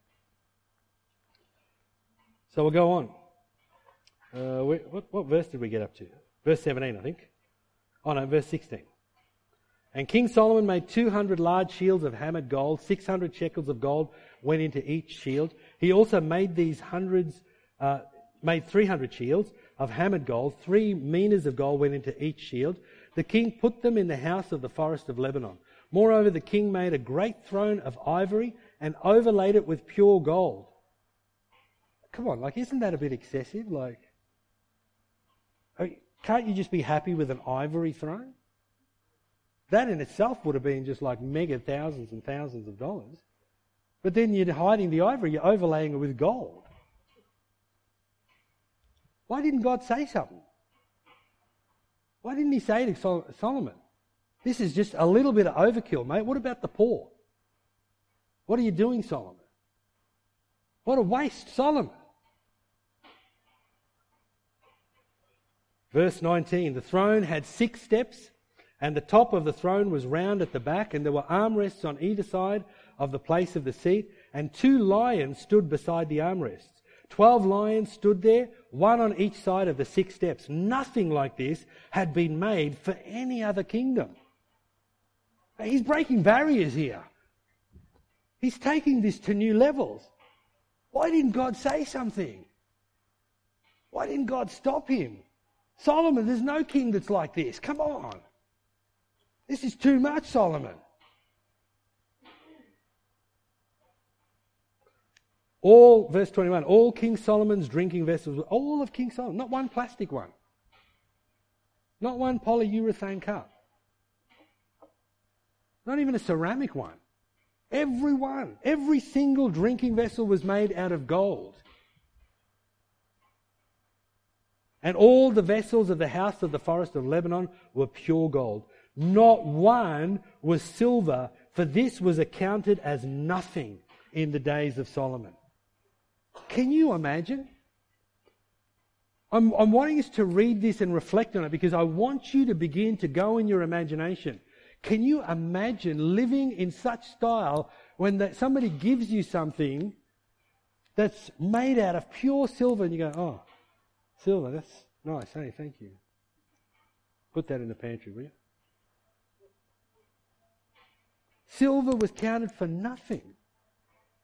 So we'll go on. Uh, what, what verse did we get up to? Verse seventeen, I think. Oh no, verse sixteen. And King Solomon made two hundred large shields of hammered gold. six hundred shekels of gold went into each shield. He also made these hundreds, uh, made three hundred shields of hammered gold. Three minas of gold went into each shield. The king put them in the house of the forest of Lebanon. Moreover, the king made a great throne of ivory and overlaid it with pure gold. Come on, like, isn't that a bit excessive? Like, can't you just be happy with an ivory throne? That in itself would have been just like mega thousands and thousands of dollars. But then you're hiding the ivory, you're overlaying it with gold. Why didn't God say something? Why didn't he say to Sol- Solomon, this is just a little bit of overkill, mate. What about the poor? What are you doing, Solomon? What a waste, Solomon. Verse nineteen, the throne had six steps, and the top of the throne was round at the back, and there were armrests on either side of the place of the seat, and two lions stood beside the armrests. Twelve lions stood there, one on each side of the six steps. Nothing like this had been made for any other kingdom. He's breaking barriers here. He's taking this to new levels. Why didn't God say something? Why didn't God stop him? Solomon, there's no king that's like this. Come on. This is too much, Solomon. All, verse twenty-one, all King Solomon's drinking vessels, all of King Solomon, not one plastic one. Not one polyurethane cup. Not even a ceramic one. Every one, every single drinking vessel was made out of gold. And all the vessels of the house of the forest of Lebanon were pure gold. Not one was silver, for this was accounted as nothing in the days of Solomon. Can you imagine? I'm, I'm wanting us to read this and reflect on it because I want you to begin to go in your imagination. Can you imagine living in such style when that somebody gives you something that's made out of pure silver and you go, oh, silver, that's nice, hey, thank you. Put that in the pantry, will you? Silver was counted for nothing.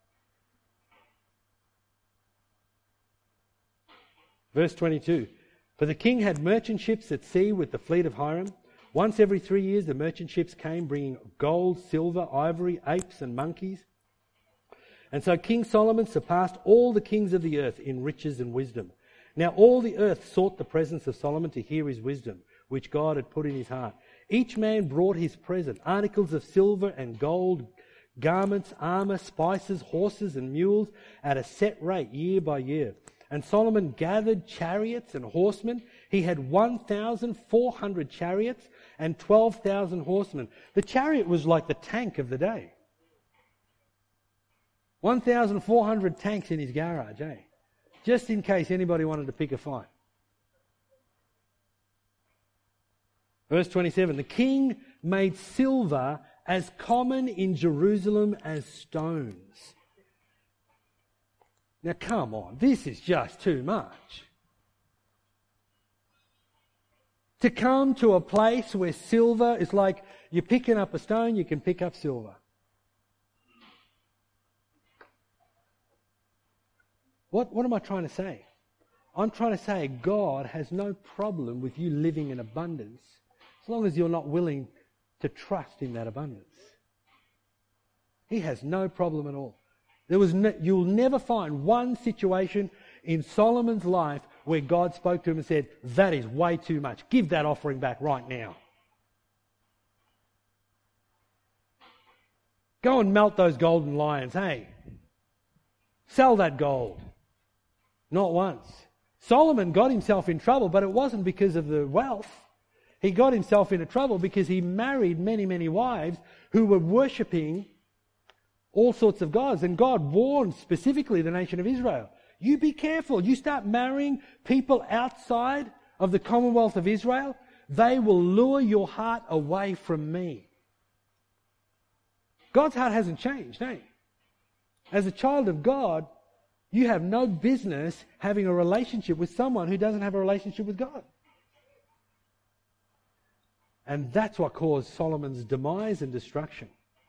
Verse twenty-two, For the king had merchant ships at sea with the fleet of Hiram. Once every three years the merchant ships came bringing gold, silver, ivory, apes and monkeys. And so King Solomon surpassed all the kings of the earth in riches and wisdom. Now all the earth sought the presence of Solomon to hear his wisdom, which God had put in his heart. Each man brought his present, articles of silver and gold, garments, armour, spices, horses and mules, at a set rate year by year. And Solomon gathered chariots and horsemen. He had one thousand four hundred chariots and twelve thousand horsemen. The chariot was like the tank of the day. one thousand four hundred tanks in his garage, eh? Just in case anybody wanted to pick a fight. Verse twenty-seven, the king made silver as common in Jerusalem as stones. Now come on, this is just too much. To come to a place where silver is like you're picking up a stone, you can pick up silver. What, what am I trying to say? I'm trying to say God has no problem with you living in abundance as long as you're not willing to trust in that abundance. He has no problem at all. There was no, you'll never find one situation in Solomon's life where God spoke to him and said, that is way too much. Give that offering back right now. Go and melt those golden lions, hey. Sell that gold. Not once. Solomon got himself in trouble, but it wasn't because of the wealth. He got himself into trouble because he married many, many wives who were worshipping all sorts of gods. And God warned specifically the nation of Israel, you be careful. You start marrying people outside of the Commonwealth of Israel, they will lure your heart away from me. God's heart hasn't changed, eh? As a child of God, you have no business having a relationship with someone who doesn't have a relationship with God. And that's what caused Solomon's demise and destruction.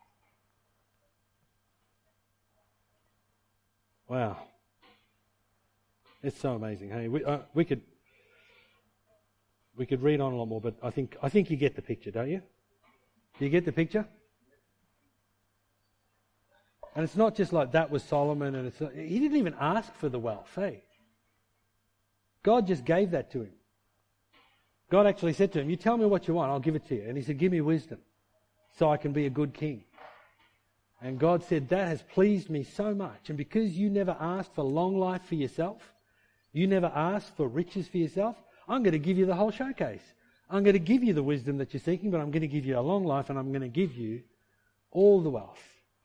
Wow. It's so amazing. Hey, we, uh, we could we could read on a lot more, but I think I think you get the picture, don't you? Do you get the picture? And it's not just like that was Solomon, and it's not, he didn't even ask for the wealth, hey? God just gave that to him. God actually said to him, you tell me what you want, I'll give it to you. And he said, give me wisdom so I can be a good king. And God said, that has pleased me so much. And because you never asked for long life for yourself, you never asked for riches for yourself, I'm going to give you the whole showcase. I'm going to give you the wisdom that you're seeking, but I'm going to give you a long life, and I'm going to give you all the wealth.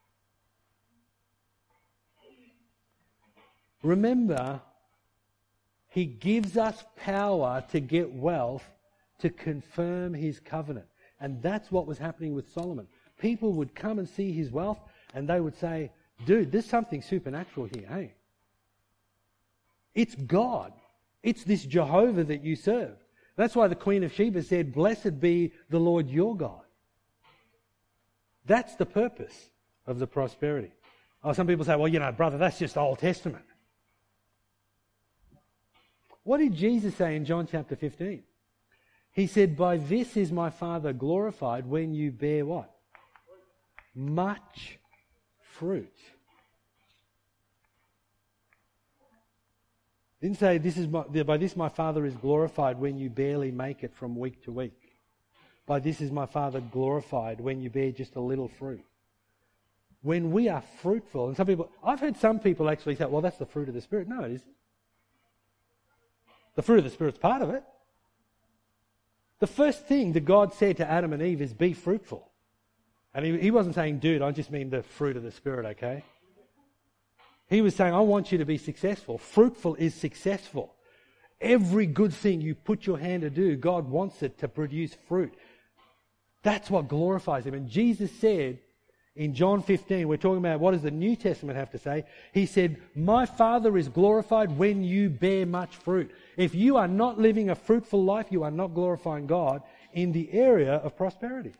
Remember, he gives us power to get wealth to confirm his covenant. And that's what was happening with Solomon. People would come and see his wealth and they would say, dude, there's something supernatural here, hey? It's God. It's this Jehovah that you serve. That's why the Queen of Sheba said, blessed be the Lord your God. That's the purpose of the prosperity. Oh, some people say, well, you know, brother, that's just Old Testament. What did Jesus say in John chapter fifteen? He said, by this is my Father glorified when you bear what? Much fruit. Didn't say this is my, by this my Father is glorified when you barely make it from week to week. By this is my Father glorified when you bear just a little fruit. When we are fruitful, and some people, I've heard some people actually say, well, that's the fruit of the Spirit. No, it isn't. The fruit of the Spirit's part of it. The first thing that God said to Adam and Eve is be fruitful. And he, he wasn't saying, dude, I just mean the fruit of the Spirit, okay? He was saying, I want you to be successful. Fruitful is successful. Every good thing you put your hand to do, God wants it to produce fruit. That's what glorifies him. And Jesus said in John fifteen, we're talking about what does the New Testament have to say? He said, my Father is glorified when you bear much fruit. If you are not living a fruitful life, you are not glorifying God in the area of prosperity.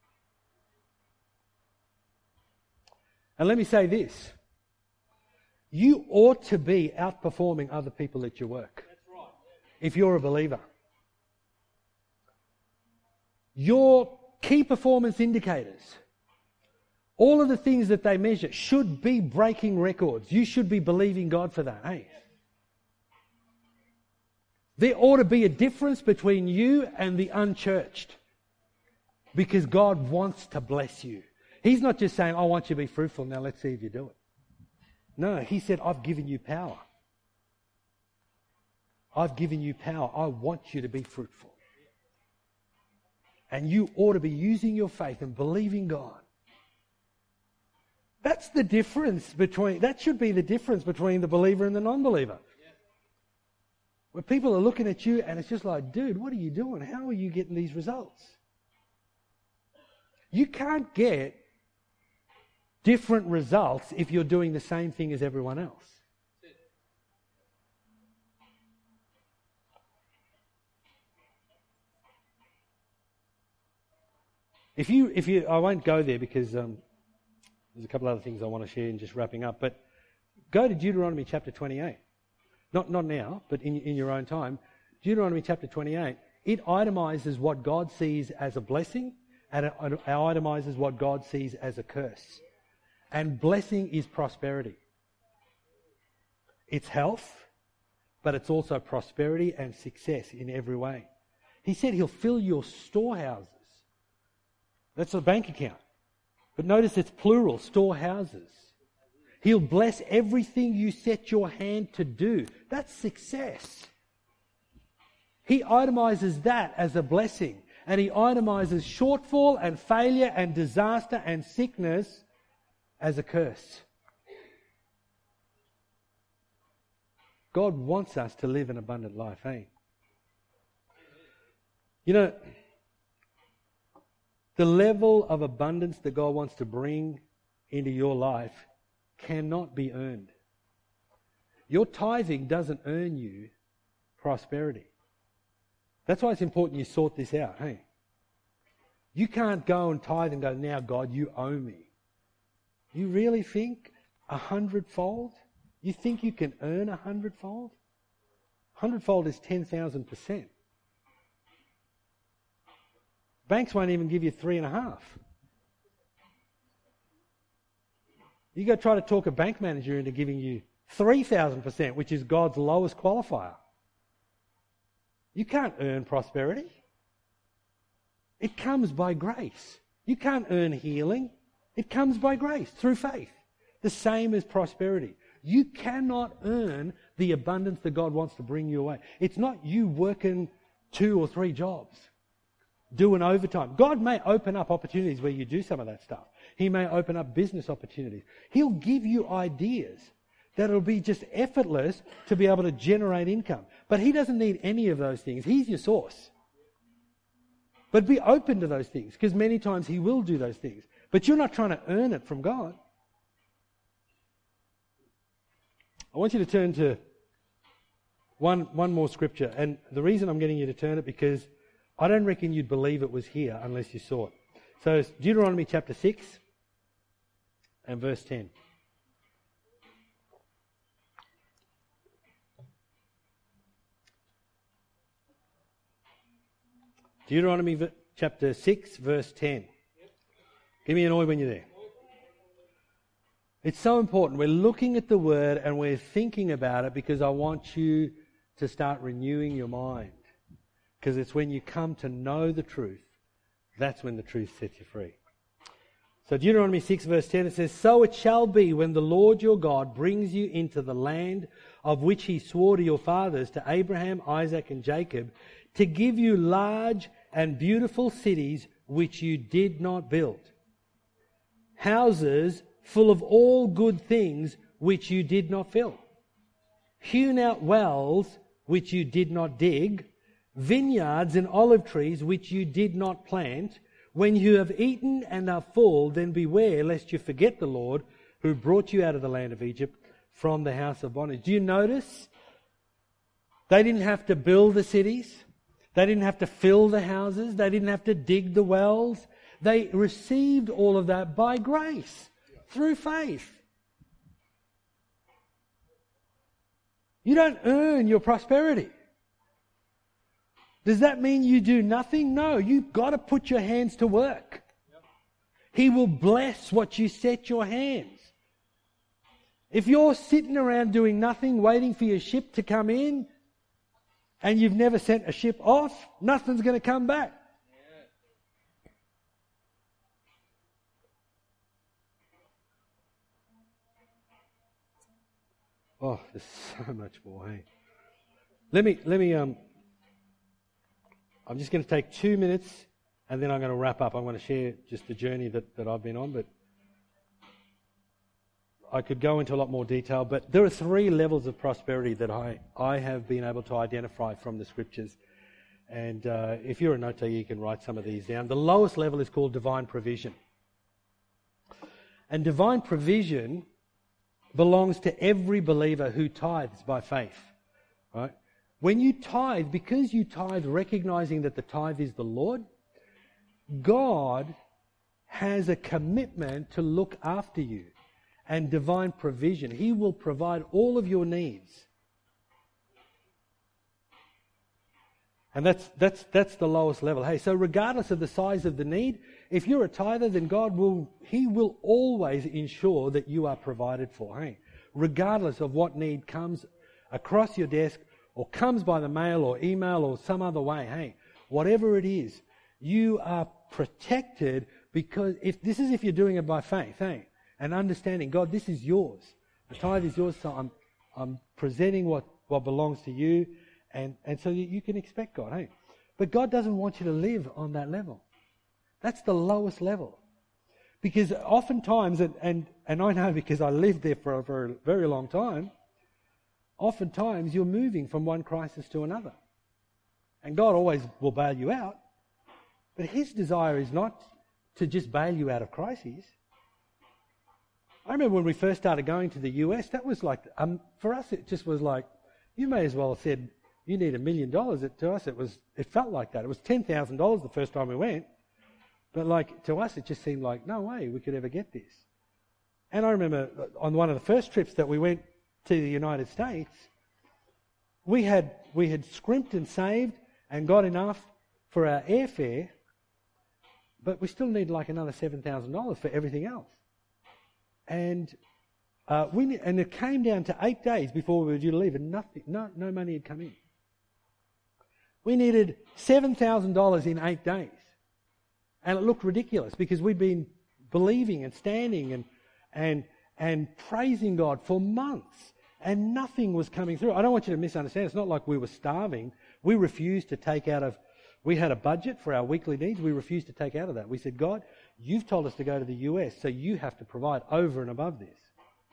And let me say this. you ought to be outperforming other people at your work. That's right. If you're a believer. Your key performance indicators, all of the things that they measure should be breaking records. You should be believing God for that, hey? There ought to be a difference between you and the unchurched, because God wants to bless you. He's not just saying, I want you to be fruitful, now let's see if you do it. No, He said, I've given you power. I've given you power. I want you to be fruitful. And you ought to be using your faith and believing God. That's the difference between, that should be the difference between the believer and the non-believer. Where people are looking at you and it's just like, dude, what are you doing? How are you getting these results? You can't get different results if you're doing the same thing as everyone else. If you, if you, I won't go there because um, there's a couple other things I want to share in just wrapping up. But go to Deuteronomy chapter twenty-eight. Not not now, but in in your own time. Deuteronomy chapter twenty-eight. It itemizes what God sees as a blessing, and it itemizes what God sees as a curse. And blessing is prosperity. It's health, but it's also prosperity and success in every way. He said He'll fill your storehouses. That's a bank account. But notice it's plural, storehouses. He'll bless everything you set your hand to do. That's success. He itemizes that as a blessing. And He itemizes shortfall and failure and disaster and sickness as a curse. God wants us to live an abundant life, eh? You know, the level of abundance that God wants to bring into your life cannot be earned. Your tithing doesn't earn you prosperity. That's why it's important you sort this out, hey? You can't go and tithe and go, now God, you owe me. You really think a hundredfold? You think you can earn a hundredfold? Hundredfold is ten thousand percent. Banks won't even give you three and a half. You go try to talk a bank manager into giving you three thousand percent, which is God's lowest qualifier. You can't earn prosperity. It comes by grace. You can't earn healing. It comes by grace, through faith. The same as prosperity. You cannot earn the abundance that God wants to bring your way. It's not you working two or three jobs, doing overtime. God may open up opportunities where you do some of that stuff. He may open up business opportunities. He'll give you ideas that'll be just effortless to be able to generate income. But He doesn't need any of those things. He's your source. But be open to those things, because many times He will do those things. But you're not trying to earn it from God. I want you to turn to one, one more scripture. And the reason I'm getting you to turn it, because I don't reckon you'd believe it was here unless you saw it. So it's Deuteronomy chapter six and verse ten. Deuteronomy chapter six, verse ten. Give me an oi when you're there. It's so important. We're looking at the word and we're thinking about it because I want you to start renewing your mind. Because it's when you come to know the truth, that's when the truth sets you free. So Deuteronomy six verse ten, it says, "So it shall be when the Lord your God brings you into the land of which He swore to your fathers, to Abraham, Isaac and Jacob, to give you large and beautiful cities which you did not build. Houses full of all good things which you did not fill. Hewn out wells which you did not dig. Vineyards and olive trees which you did not plant. When you have eaten and are full, then beware lest you forget the Lord who brought you out of the land of Egypt from the house of bondage." Do you notice? They didn't have to build the cities. They didn't have to fill the houses. They didn't have to dig the wells. They received all of that by grace, through faith. You don't earn your prosperity. Does that mean you do nothing? No, you've got to put your hands to work. Yep. He will bless what you set your hands. If you're sitting around doing nothing, waiting for your ship to come in, and you've never sent a ship off, nothing's going to come back. Oh, there's so much more, hey? Let me, let me, um, I'm just going to take two minutes and then I'm going to wrap up. I'm going to share just the journey that, that I've been on, but I could go into a lot more detail. But there are three levels of prosperity that I, I have been able to identify from the scriptures. And uh, if you're a note taker, you can write some of these down. The lowest level is called divine provision. And divine provision belongs to every believer who tithes by faith, right? When you tithe, because you tithe recognizing that the tithe is the Lord, God has a commitment to look after you and divine provision. He will provide all of your needs. And that's that's that's the lowest level. Hey, so regardless of the size of the need, if you're a tither, then God will, He will always ensure that you are provided for. Hey, regardless of what need comes across your desk or comes by the mail or email or some other way. Hey, whatever it is, you are protected because if this is if you're doing it by faith, hey, and understanding God, this is yours. The tithe is yours, so I'm I'm presenting what, what belongs to you. And, and so you, you can expect God, hey. But God doesn't want you to live on that level. That's the lowest level. Because oftentimes, and, and, and I know because I lived there for a very, very long time, oftentimes you're moving from one crisis to another. And God always will bail you out. But His desire is not to just bail you out of crises. I remember when we first started going to the U S, that was like, um, for us it just was like, you may as well have said, you need a million dollars. It, to us, it was. It felt like that. It was ten thousand dollars the first time we went. But like to us, it just seemed like, no way we could ever get this. And I remember on one of the first trips that we went to the United States, we had we had scrimped and saved and got enough for our airfare, but we still needed like another seven thousand dollars for everything else. And uh, we and it came down to eight days before we were due to leave, and nothing, no, no money had come in. We needed seven thousand dollars in eight days. And it looked ridiculous because we'd been believing and standing and and and praising God for months and nothing was coming through. I don't want you to misunderstand. It's not like we were starving. We refused to take out of, we had a budget for our weekly needs. We refused to take out of that. We said, God, you've told us to go to the U S, so you have to provide over and above this.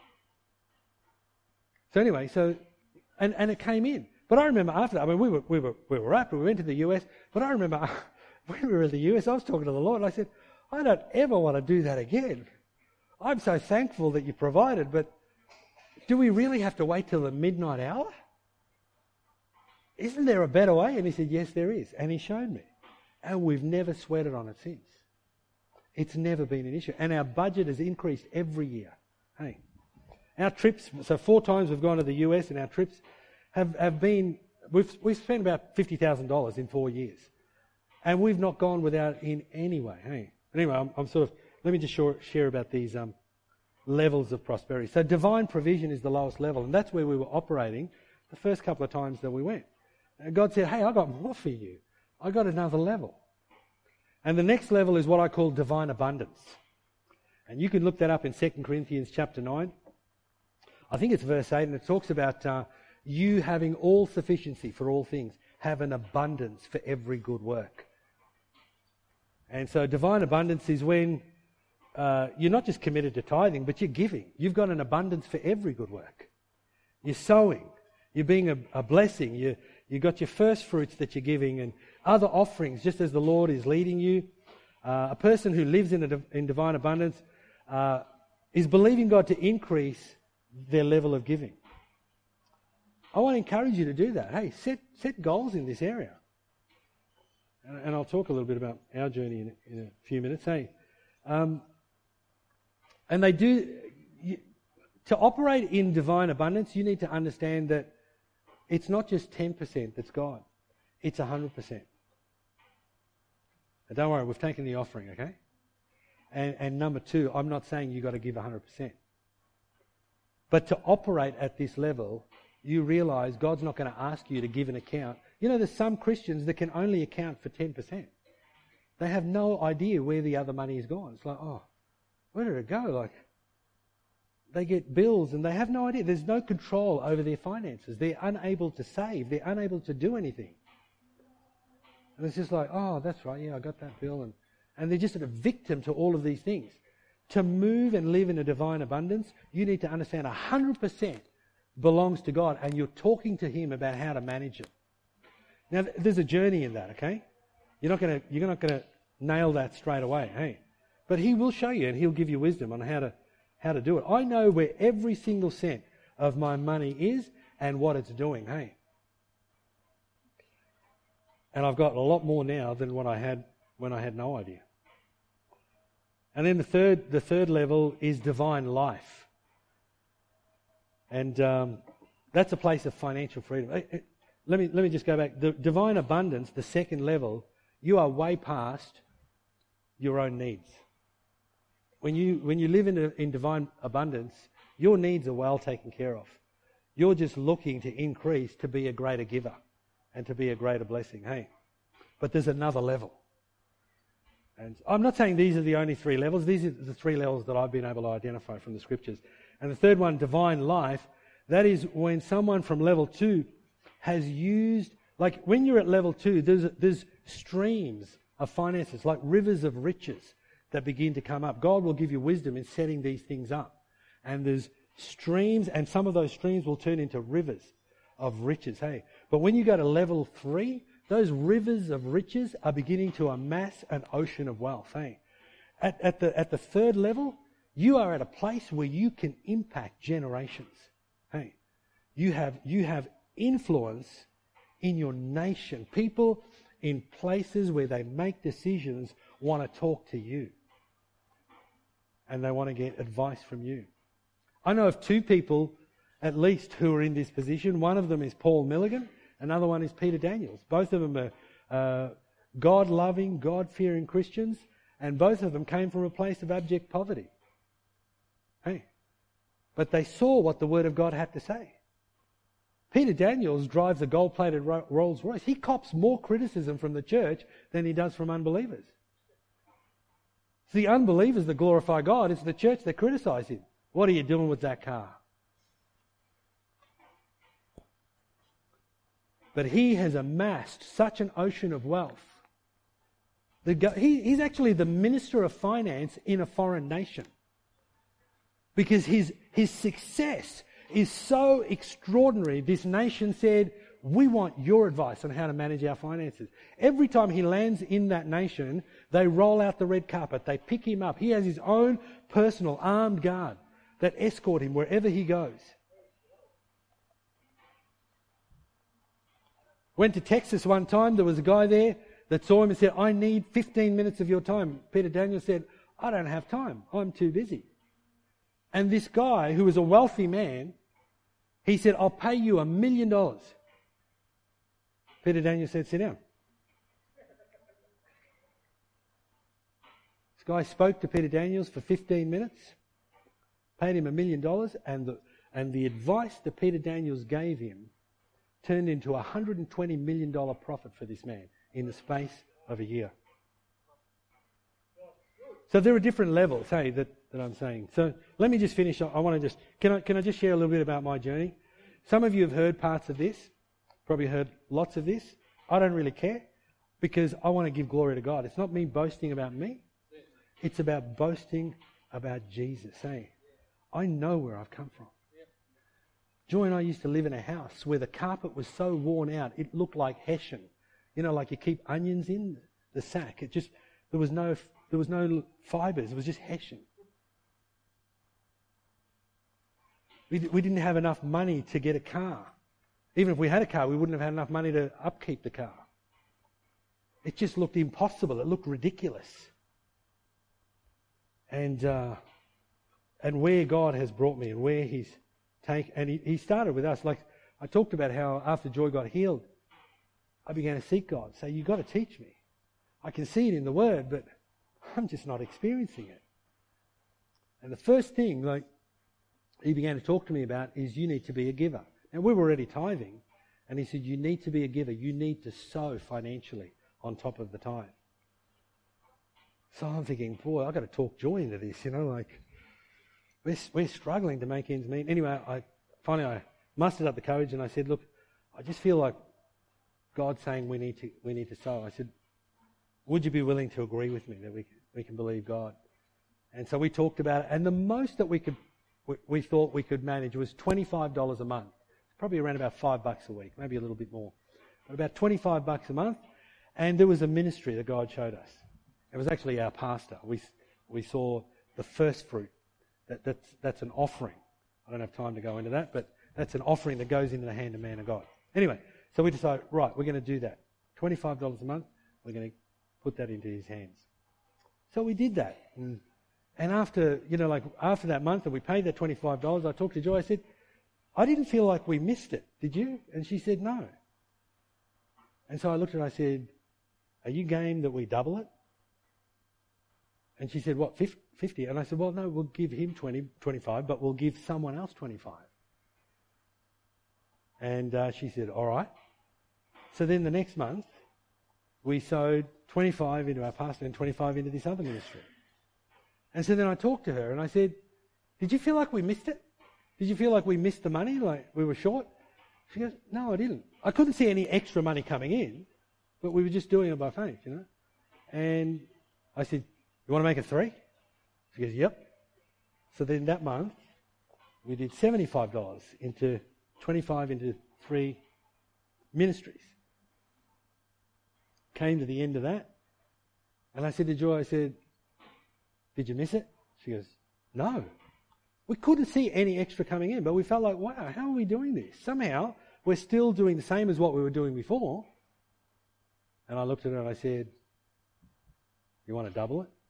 So anyway, so, and, and it came in. But I remember after that, I mean, we were, we were, we were up, we went to the U S, but I remember when we were in the U S, I was talking to the Lord, and I said, I don't ever want to do that again. I'm so thankful that you provided, but do we really have to wait till the midnight hour? Isn't there a better way? And he said, yes, there is. And he showed me. And we've never sweated on it since. It's never been an issue. And our budget has increased every year. Hey, our trips, so four times we've gone to the U S, and our trips have, have been, we've, we've spent about fifty thousand dollars in four years. And we've not gone without in any way. Hey. Anyway, I'm, I'm sort of, let me just share, share about these um, levels of prosperity. So divine provision is the lowest level, and that's where we were operating the first couple of times that we went. And God said, hey, I got more for you. I got another level. And the next level is what I call divine abundance. And you can look that up in Second Corinthians chapter nine. I think it's verse eight, and it talks about uh, you having all sufficiency for all things, have an abundance for every good work. And so divine abundance is when uh, you're not just committed to tithing, but you're giving. You've got an abundance for every good work. You're sowing. You're being a, a blessing. You, you've got your first fruits that you're giving and other offerings just as the Lord is leading you. Uh, a person who lives in, a, in divine abundance uh, is believing God to increase their level of giving. I want to encourage you to do that. Hey, set set goals in this area. And, and I'll talk a little bit about our journey in, in a few minutes. Hey, um, and they do, you, to operate in divine abundance, you need to understand that it's not just ten percent that's God. It's one hundred percent. And don't worry, we've taken the offering, okay? And, and number two, I'm not saying you've got to give one hundred percent. But to operate at this level, you realise God's not going to ask you to give an account. You know, there's some Christians that can only account for ten percent. They have no idea where the other money is gone. It's like, oh, where did it go? Like, they get bills and they have no idea. There's no control over their finances. They're unable to save. They're unable to do anything. And it's just like, oh, that's right, yeah, I got that bill. And, and they're just a victim to all of these things. To move and live in a divine abundance, you need to understand one hundred percent belongs to God, and you're talking to Him about how to manage it. Now, there's a journey in that, okay? You're not going to you're not going to nail that straight away, hey? But He will show you, and He'll give you wisdom on how to how to do it. I know where every single cent of my money is and what it's doing, hey? And I've got a lot more now than what I had when I had no idea. And then the third, the third level is divine life. And um, that's a place of financial freedom. Let me, let me just go back. The divine abundance, the second level, you are way past your own needs. When you, when you live in, a, in divine abundance, your needs are well taken care of. You're just looking to increase to be a greater giver and to be a greater blessing, hey? But there's another level. And I'm not saying these are the only three levels. These are the three levels that I've been able to identify from the scriptures. And the third one, divine life, that is when someone from level two has used, like when you're at level two, there's, there's streams of finances, like rivers of riches that begin to come up. God will give you wisdom in setting these things up. And there's streams, and some of those streams will turn into rivers of riches, hey. But when you go to level three, those rivers of riches are beginning to amass an ocean of wealth, hey. At, at the at the third level, you are at a place where you can impact generations, hey. You have you have influence in your nation. People in places where they make decisions want to talk to you, and they want to get advice from you. I know of two people, at least, who are in this position. One of them is Paul Milligan. Another one is Peter Daniels. Both of them are uh, God-loving, God-fearing Christians, and both of them came from a place of abject poverty. Hey, but they saw what the Word of God had to say. Peter Daniels drives a gold-plated Rolls Royce. He cops more criticism from the church than he does from unbelievers. It's the unbelievers that glorify God. It's the church that criticize Him. What are you doing with that car? But he has amassed such an ocean of wealth. The, he, he's actually the Minister of Finance in a foreign nation. Because his, his success is so extraordinary, this nation said, we want your advice on how to manage our finances. Every time he lands in that nation, they roll out the red carpet, they pick him up. He has his own personal armed guard that escort him wherever he goes. Went to Texas one time, there was a guy there that saw him and said, I need fifteen minutes of your time. Peter Daniels said, I don't have time, I'm too busy. And this guy, who was a wealthy man, he said, I'll pay you a million dollars. Peter Daniels said, sit down. This guy spoke to Peter Daniels for fifteen minutes, paid him a million dollars, and the, and the advice that Peter Daniels gave him turned into a one hundred twenty million dollars profit for this man in the space of a year. So there are different levels, hey, that, that I'm saying. So let me just finish. I want to just, can I, can I just share a little bit about my journey? Some of you have heard parts of this, probably heard lots of this. I don't really care because I want to give glory to God. It's not me boasting about me. It's about boasting about Jesus, hey. I know where I've come from. Joy and I used to live in a house where the carpet was so worn out, it looked like hessian. You know, like you keep onions in the sack. It just, there was no, there was no fibres. It was just hessian. We, we didn't have enough money to get a car. Even if we had a car, we wouldn't have had enough money to upkeep the car. It just looked impossible. It looked ridiculous. And, uh, and where God has brought me and where He's Take, and he, he started with us. Like I talked about how after Joy got healed, I began to seek God. Say, you've got to teach me. I can see it in the Word, but I'm just not experiencing it. And the first thing, like, he began to talk to me about is you need to be a giver. And we were already tithing. And he said, you need to be a giver. You need to sow financially on top of the tithe. So I'm thinking, boy, I've got to talk Joy into this, you know, like, we're, we're struggling to make ends meet. Anyway, I finally I mustered up the courage and I said, look, I just feel like God's saying we need to we need to sow. I said, would you be willing to agree with me that we we can believe God? And so we talked about it, and the most that we could we, we thought we could manage was twenty-five dollars a month. Probably around about five bucks a week, maybe a little bit more. But about twenty-five bucks a month. And there was a ministry that God showed us. It was actually our pastor. We we saw the first fruit. That, that's, that's an offering. I don't have time to go into that, but that's an offering that goes into the hand of man of God. Anyway, so we decided, right, we're going to do that. twenty-five dollars a month, we're going to put that into his hands. So we did that. And, and after, you know, like after that month that we paid that twenty-five dollars, I talked to Joy, I said, I didn't feel like we missed it. Did you? And she said, no. And so I looked at her, I said, are you game that we double it? And she said, what, fifty? And I said, well, no, we'll give him twenty, twenty-five, but we'll give someone else twenty-five. And uh, she said, all right. So then the next month, we sowed twenty-five into our pastor and twenty-five into this other ministry. And so then I talked to her and I said, did you feel like we missed it? Did you feel like we missed the money, like we were short? She goes, no, I didn't. I couldn't see any extra money coming in, but we were just doing it by faith, you know. And I said, you want to make it three? She goes, yep. So then that month, we did seventy-five dollars into twenty-five into three ministries. Came to the end of that. And I said to Joy, I said, did you miss it? She goes, no. We couldn't see any extra coming in, but we felt like, wow, how are we doing this? Somehow, we're still doing the same as what we were doing before. And I looked at her and I said, you want to double it?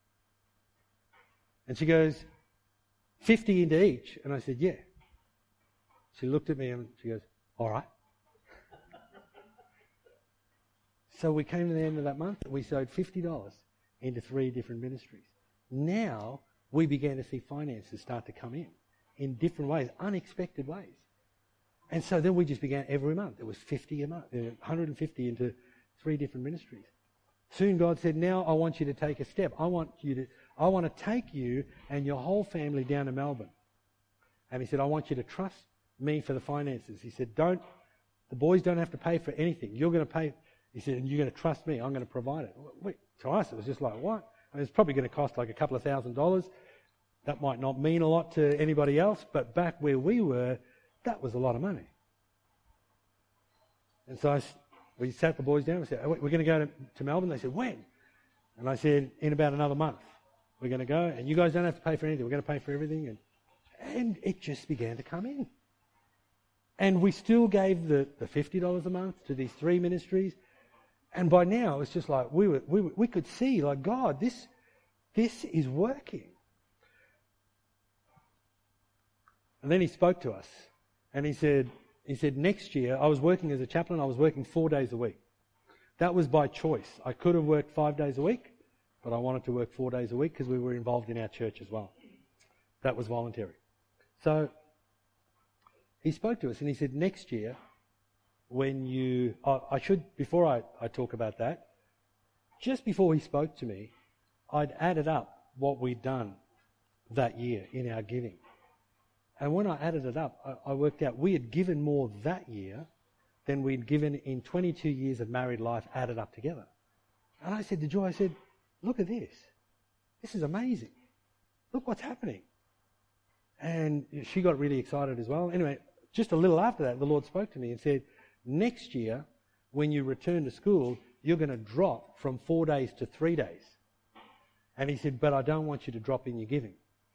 And she goes, fifty into each. And I said, yeah. She looked at me and she goes, all right. So we came to the end of that month and we sowed fifty dollars into three different ministries. Now we began to see finances start to come in, in different ways, unexpected ways. And so then we just began every month. It was fifty a month, one hundred fifty into three different ministries. Soon God said, now I want you to take a step. I want you to, I want to take you and your whole family down to Melbourne. And he said, I want you to trust me for the finances. He said, don't, the boys don't have to pay for anything. You're going to pay. He said, and you're going to trust me. I'm going to provide it. Wait, to us, it was just like, what? I mean, it's probably going to cost like a couple of thousand dollars. That might not mean a lot to anybody else, but back where we were, that was a lot of money. And so I, we sat the boys down and said, we're going to go to, to Melbourne. They said, when? And I said, in about another month. We're going to go, and you guys don't have to pay for anything. We're going to pay for everything. And, and it just began to come in. And we still gave the, the fifty dollars a month to these three ministries. And by now, it's just like we were, we were, we could see, like, God, this, this is working. And then he spoke to us, and he said, he said, next year, I was working as a chaplain, I was working four days a week. That was by choice. I could have worked five days a week, but I wanted to work four days a week because we were involved in our church as well. That was voluntary. So he spoke to us, and he said, next year, when you, oh, I should, before I, I talk about that, just before he spoke to me, I'd added up what we'd done that year in our giving. And when I added it up, I, I worked out we had given more that year than we'd given in twenty-two years of married life added up together. And I said to Joy, I said, look at this. This is amazing. Look what's happening. And she got really excited as well. Anyway, just a little after that, the Lord spoke to me and said, next year, when you return to school, you're going to drop from four days to three days. And he said, but I don't want you to drop in your giving.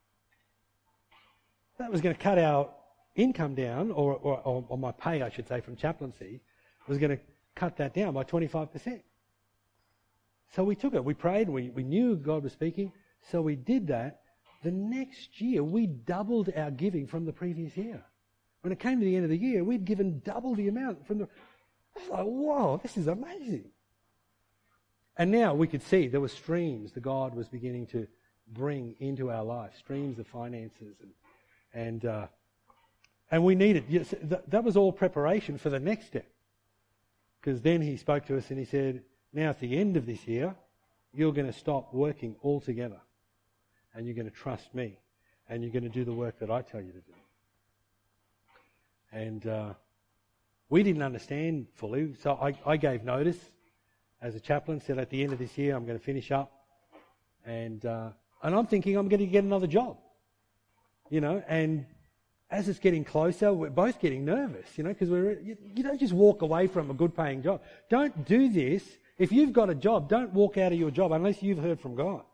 That was going to cut our income down, or, or, or my pay, I should say, from chaplaincy, was going to cut that down by twenty-five percent. So we took it. We prayed. We, we knew God was speaking. So we did that. The next year, we doubled our giving from the previous year. When it came to the end of the year, we'd given double the amount from the... I was like, whoa, this is amazing. And now we could see there were streams that God was beginning to bring into our life, streams of finances. And and uh, and we needed... Yes, that, that was all preparation for the next step. Because then he spoke to us and he said, now at the end of this year, you're going to stop working altogether. And you're going to trust me. And you're going to do the work that I tell you to do. And uh, we didn't understand fully, so I, I gave notice as a chaplain, said at the end of this year I'm going to finish up. And uh, and I'm thinking I'm going to get another job. You know, and as it's getting closer, we're both getting nervous, you know, because we're you, you don't just walk away from a good paying job. Don't do this. If you've got a job, don't walk out of your job unless you've heard from God.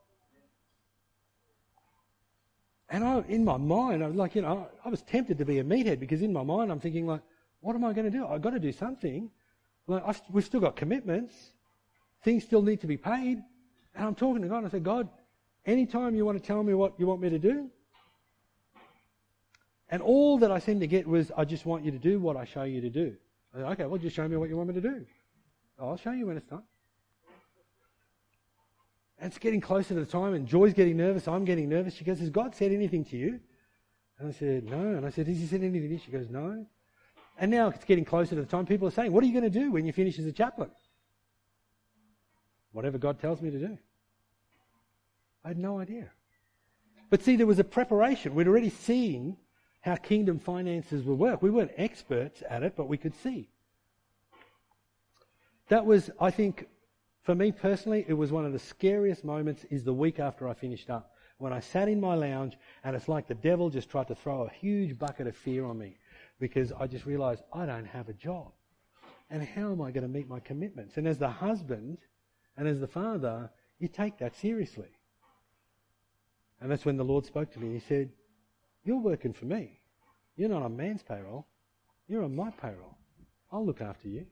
And I, in my mind, I was like, you know, I was tempted to be a meathead because in my mind I'm thinking like, what am I going to do? I've got to do something. Like I've, we've still got commitments. Things still need to be paid. And I'm talking to God and I said, God, anytime you want to tell me what you want me to do. And all that I seemed to get was, I just want you to do what I show you to do. I said, okay, well, just show me what you want me to do. I'll show you when it's time. And it's getting closer to the time, and Joy's getting nervous, I'm getting nervous. She goes, has God said anything to you? And I said, no. And I said, has he said anything to you? She goes, no. And now it's getting closer to the time. People are saying, what are you going to do when you finish as a chaplain? Whatever God tells me to do. I had no idea. But see, there was a preparation. We'd already seen how kingdom finances would work. We weren't experts at it, but we could see. That was, I think, for me personally, it was one of the scariest moments is the week after I finished up. When I sat in my lounge and it's like the devil just tried to throw a huge bucket of fear on me because I just realised I don't have a job. And how am I going to meet my commitments? And as the husband and as the father, you take that seriously. And that's when the Lord spoke to me. He said, you're working for me. You're not on man's payroll. You're on my payroll. I'll look after you.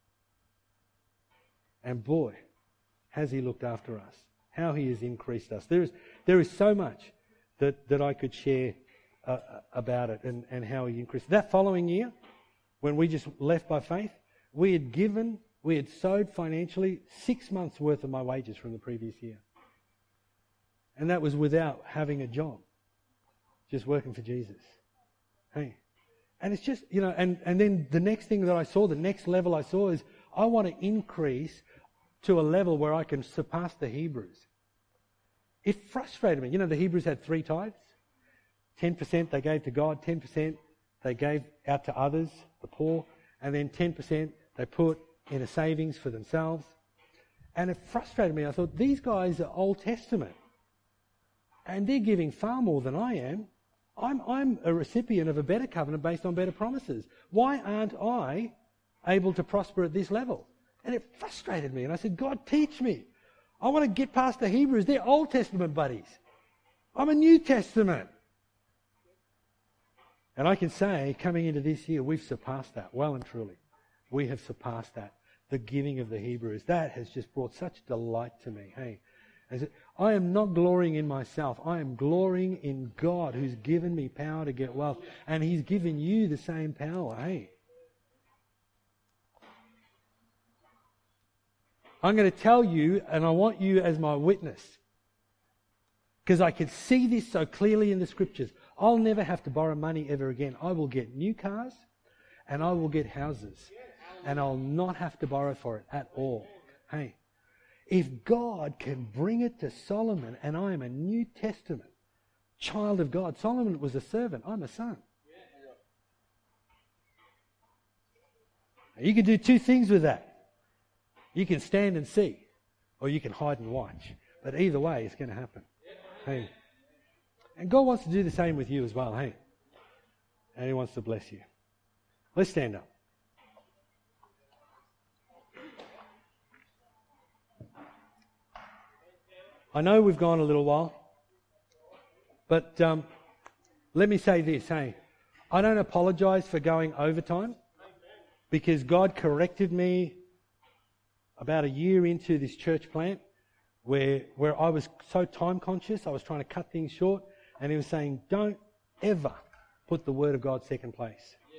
And boy, has he looked after us. How he has increased us. There is there is so much that, that I could share uh, about it and, and how he increased. That following year, when we just left by faith, we had given, we had sowed financially six months worth of my wages from the previous year. And that was without having a job. Just working for Jesus. Hey. And it's just, you know, and, and then the next thing that I saw, the next level I saw is I want to increase to a level where I can surpass the Hebrews. It frustrated me. You know, the Hebrews had three tithes. ten percent they gave to God, ten percent they gave out to others, the poor, and then ten percent they put in a savings for themselves. And it frustrated me. I thought, these guys are Old Testament. And they're giving far more than I am. I'm, I'm a recipient of a better covenant based on better promises. Why aren't I able to prosper at this level? And it frustrated me. And I said, God, teach me. I want to get past the Hebrews. They're Old Testament buddies. I'm a New Testament. And I can say, coming into this year, we've surpassed that, well and truly. We have surpassed that. The giving of the Hebrews. That has just brought such delight to me. Hey, I am not glorying in myself. I am glorying in God who's given me power to get wealth. And He's given you the same power. Hey. I'm going to tell you, and I want you as my witness, because I can see this so clearly in the scriptures. I'll never have to borrow money ever again. I will get new cars and I will get houses. And I'll not have to borrow for it at all. Hey. If God can bring it to Solomon, and I am a New Testament child of God. Solomon was a servant. I'm a son. You can do two things with that. You can stand and see, or you can hide and watch. But either way, it's going to happen. Hey. And God wants to do the same with you as well. Hey. And He wants to bless you. Let's stand up. I know we've gone a little while, but um, let me say this, hey, I don't apologise for going overtime because God corrected me about a year into this church plant where where I was so time conscious, I was trying to cut things short, and He was saying, don't ever put the Word of God second place.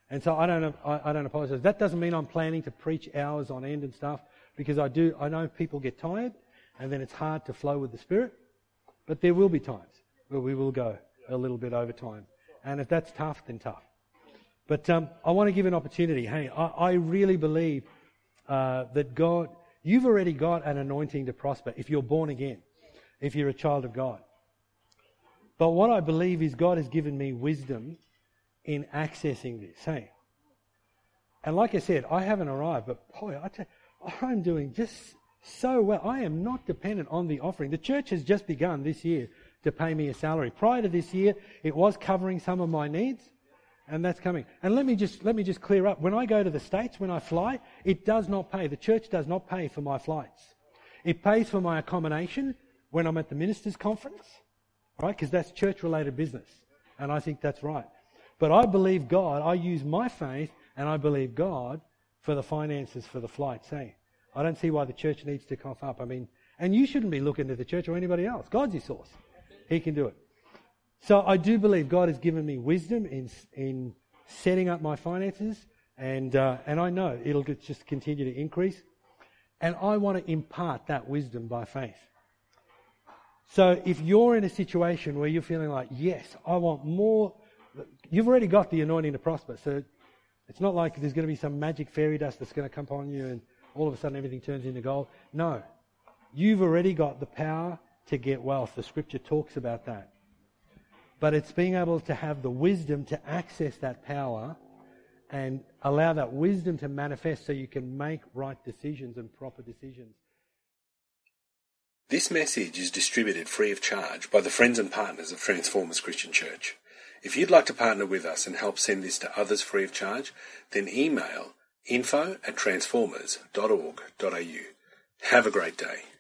And so I don't, I, I don't apologise. That doesn't mean I'm planning to preach hours on end and stuff, because I do, I know people get tired and then it's hard to flow with the Spirit. But there will be times where we will go a little bit over time. And if that's tough, then tough. But um, I want to give an opportunity. Hey, I, I really believe uh, that God, you've already got an anointing to prosper if you're born again, if you're a child of God. But what I believe is God has given me wisdom in accessing this. Hey, and like I said, I haven't arrived, but boy, I tell you, I'm doing just so well. I am not dependent on the offering. The church has just begun this year to pay me a salary. Prior to this year, it was covering some of my needs, and that's coming. And let me just let me just clear up. When I go to the States, when I fly, it does not pay. The church does not pay for my flights. It pays for my accommodation when I'm at the ministers' conference, right? Because that's church-related business, and I think that's right. But I believe God. I use my faith, and I believe God for the finances for the flights. Hey, I don't see why the church needs to cough up. I mean, and you shouldn't be looking to the church or anybody else. God's your source. He can do it. So I do believe God has given me wisdom in in setting up my finances, and uh, and I know it'll just continue to increase. And I want to impart that wisdom by faith. So if you're in a situation where you're feeling like, yes, I want more, you've already got the anointing to prosper. So it's not like there's going to be some magic fairy dust that's going to come upon you and all of a sudden everything turns into gold. No, you've already got the power to get wealth. The scripture talks about that. But it's being able to have the wisdom to access that power and allow that wisdom to manifest so you can make right decisions and proper decisions. This message is distributed free of charge by the friends and partners of Transformers Christian Church. If you'd like to partner with us and help send this to others free of charge, then email info at transformers dot org dot a u. Have a great day.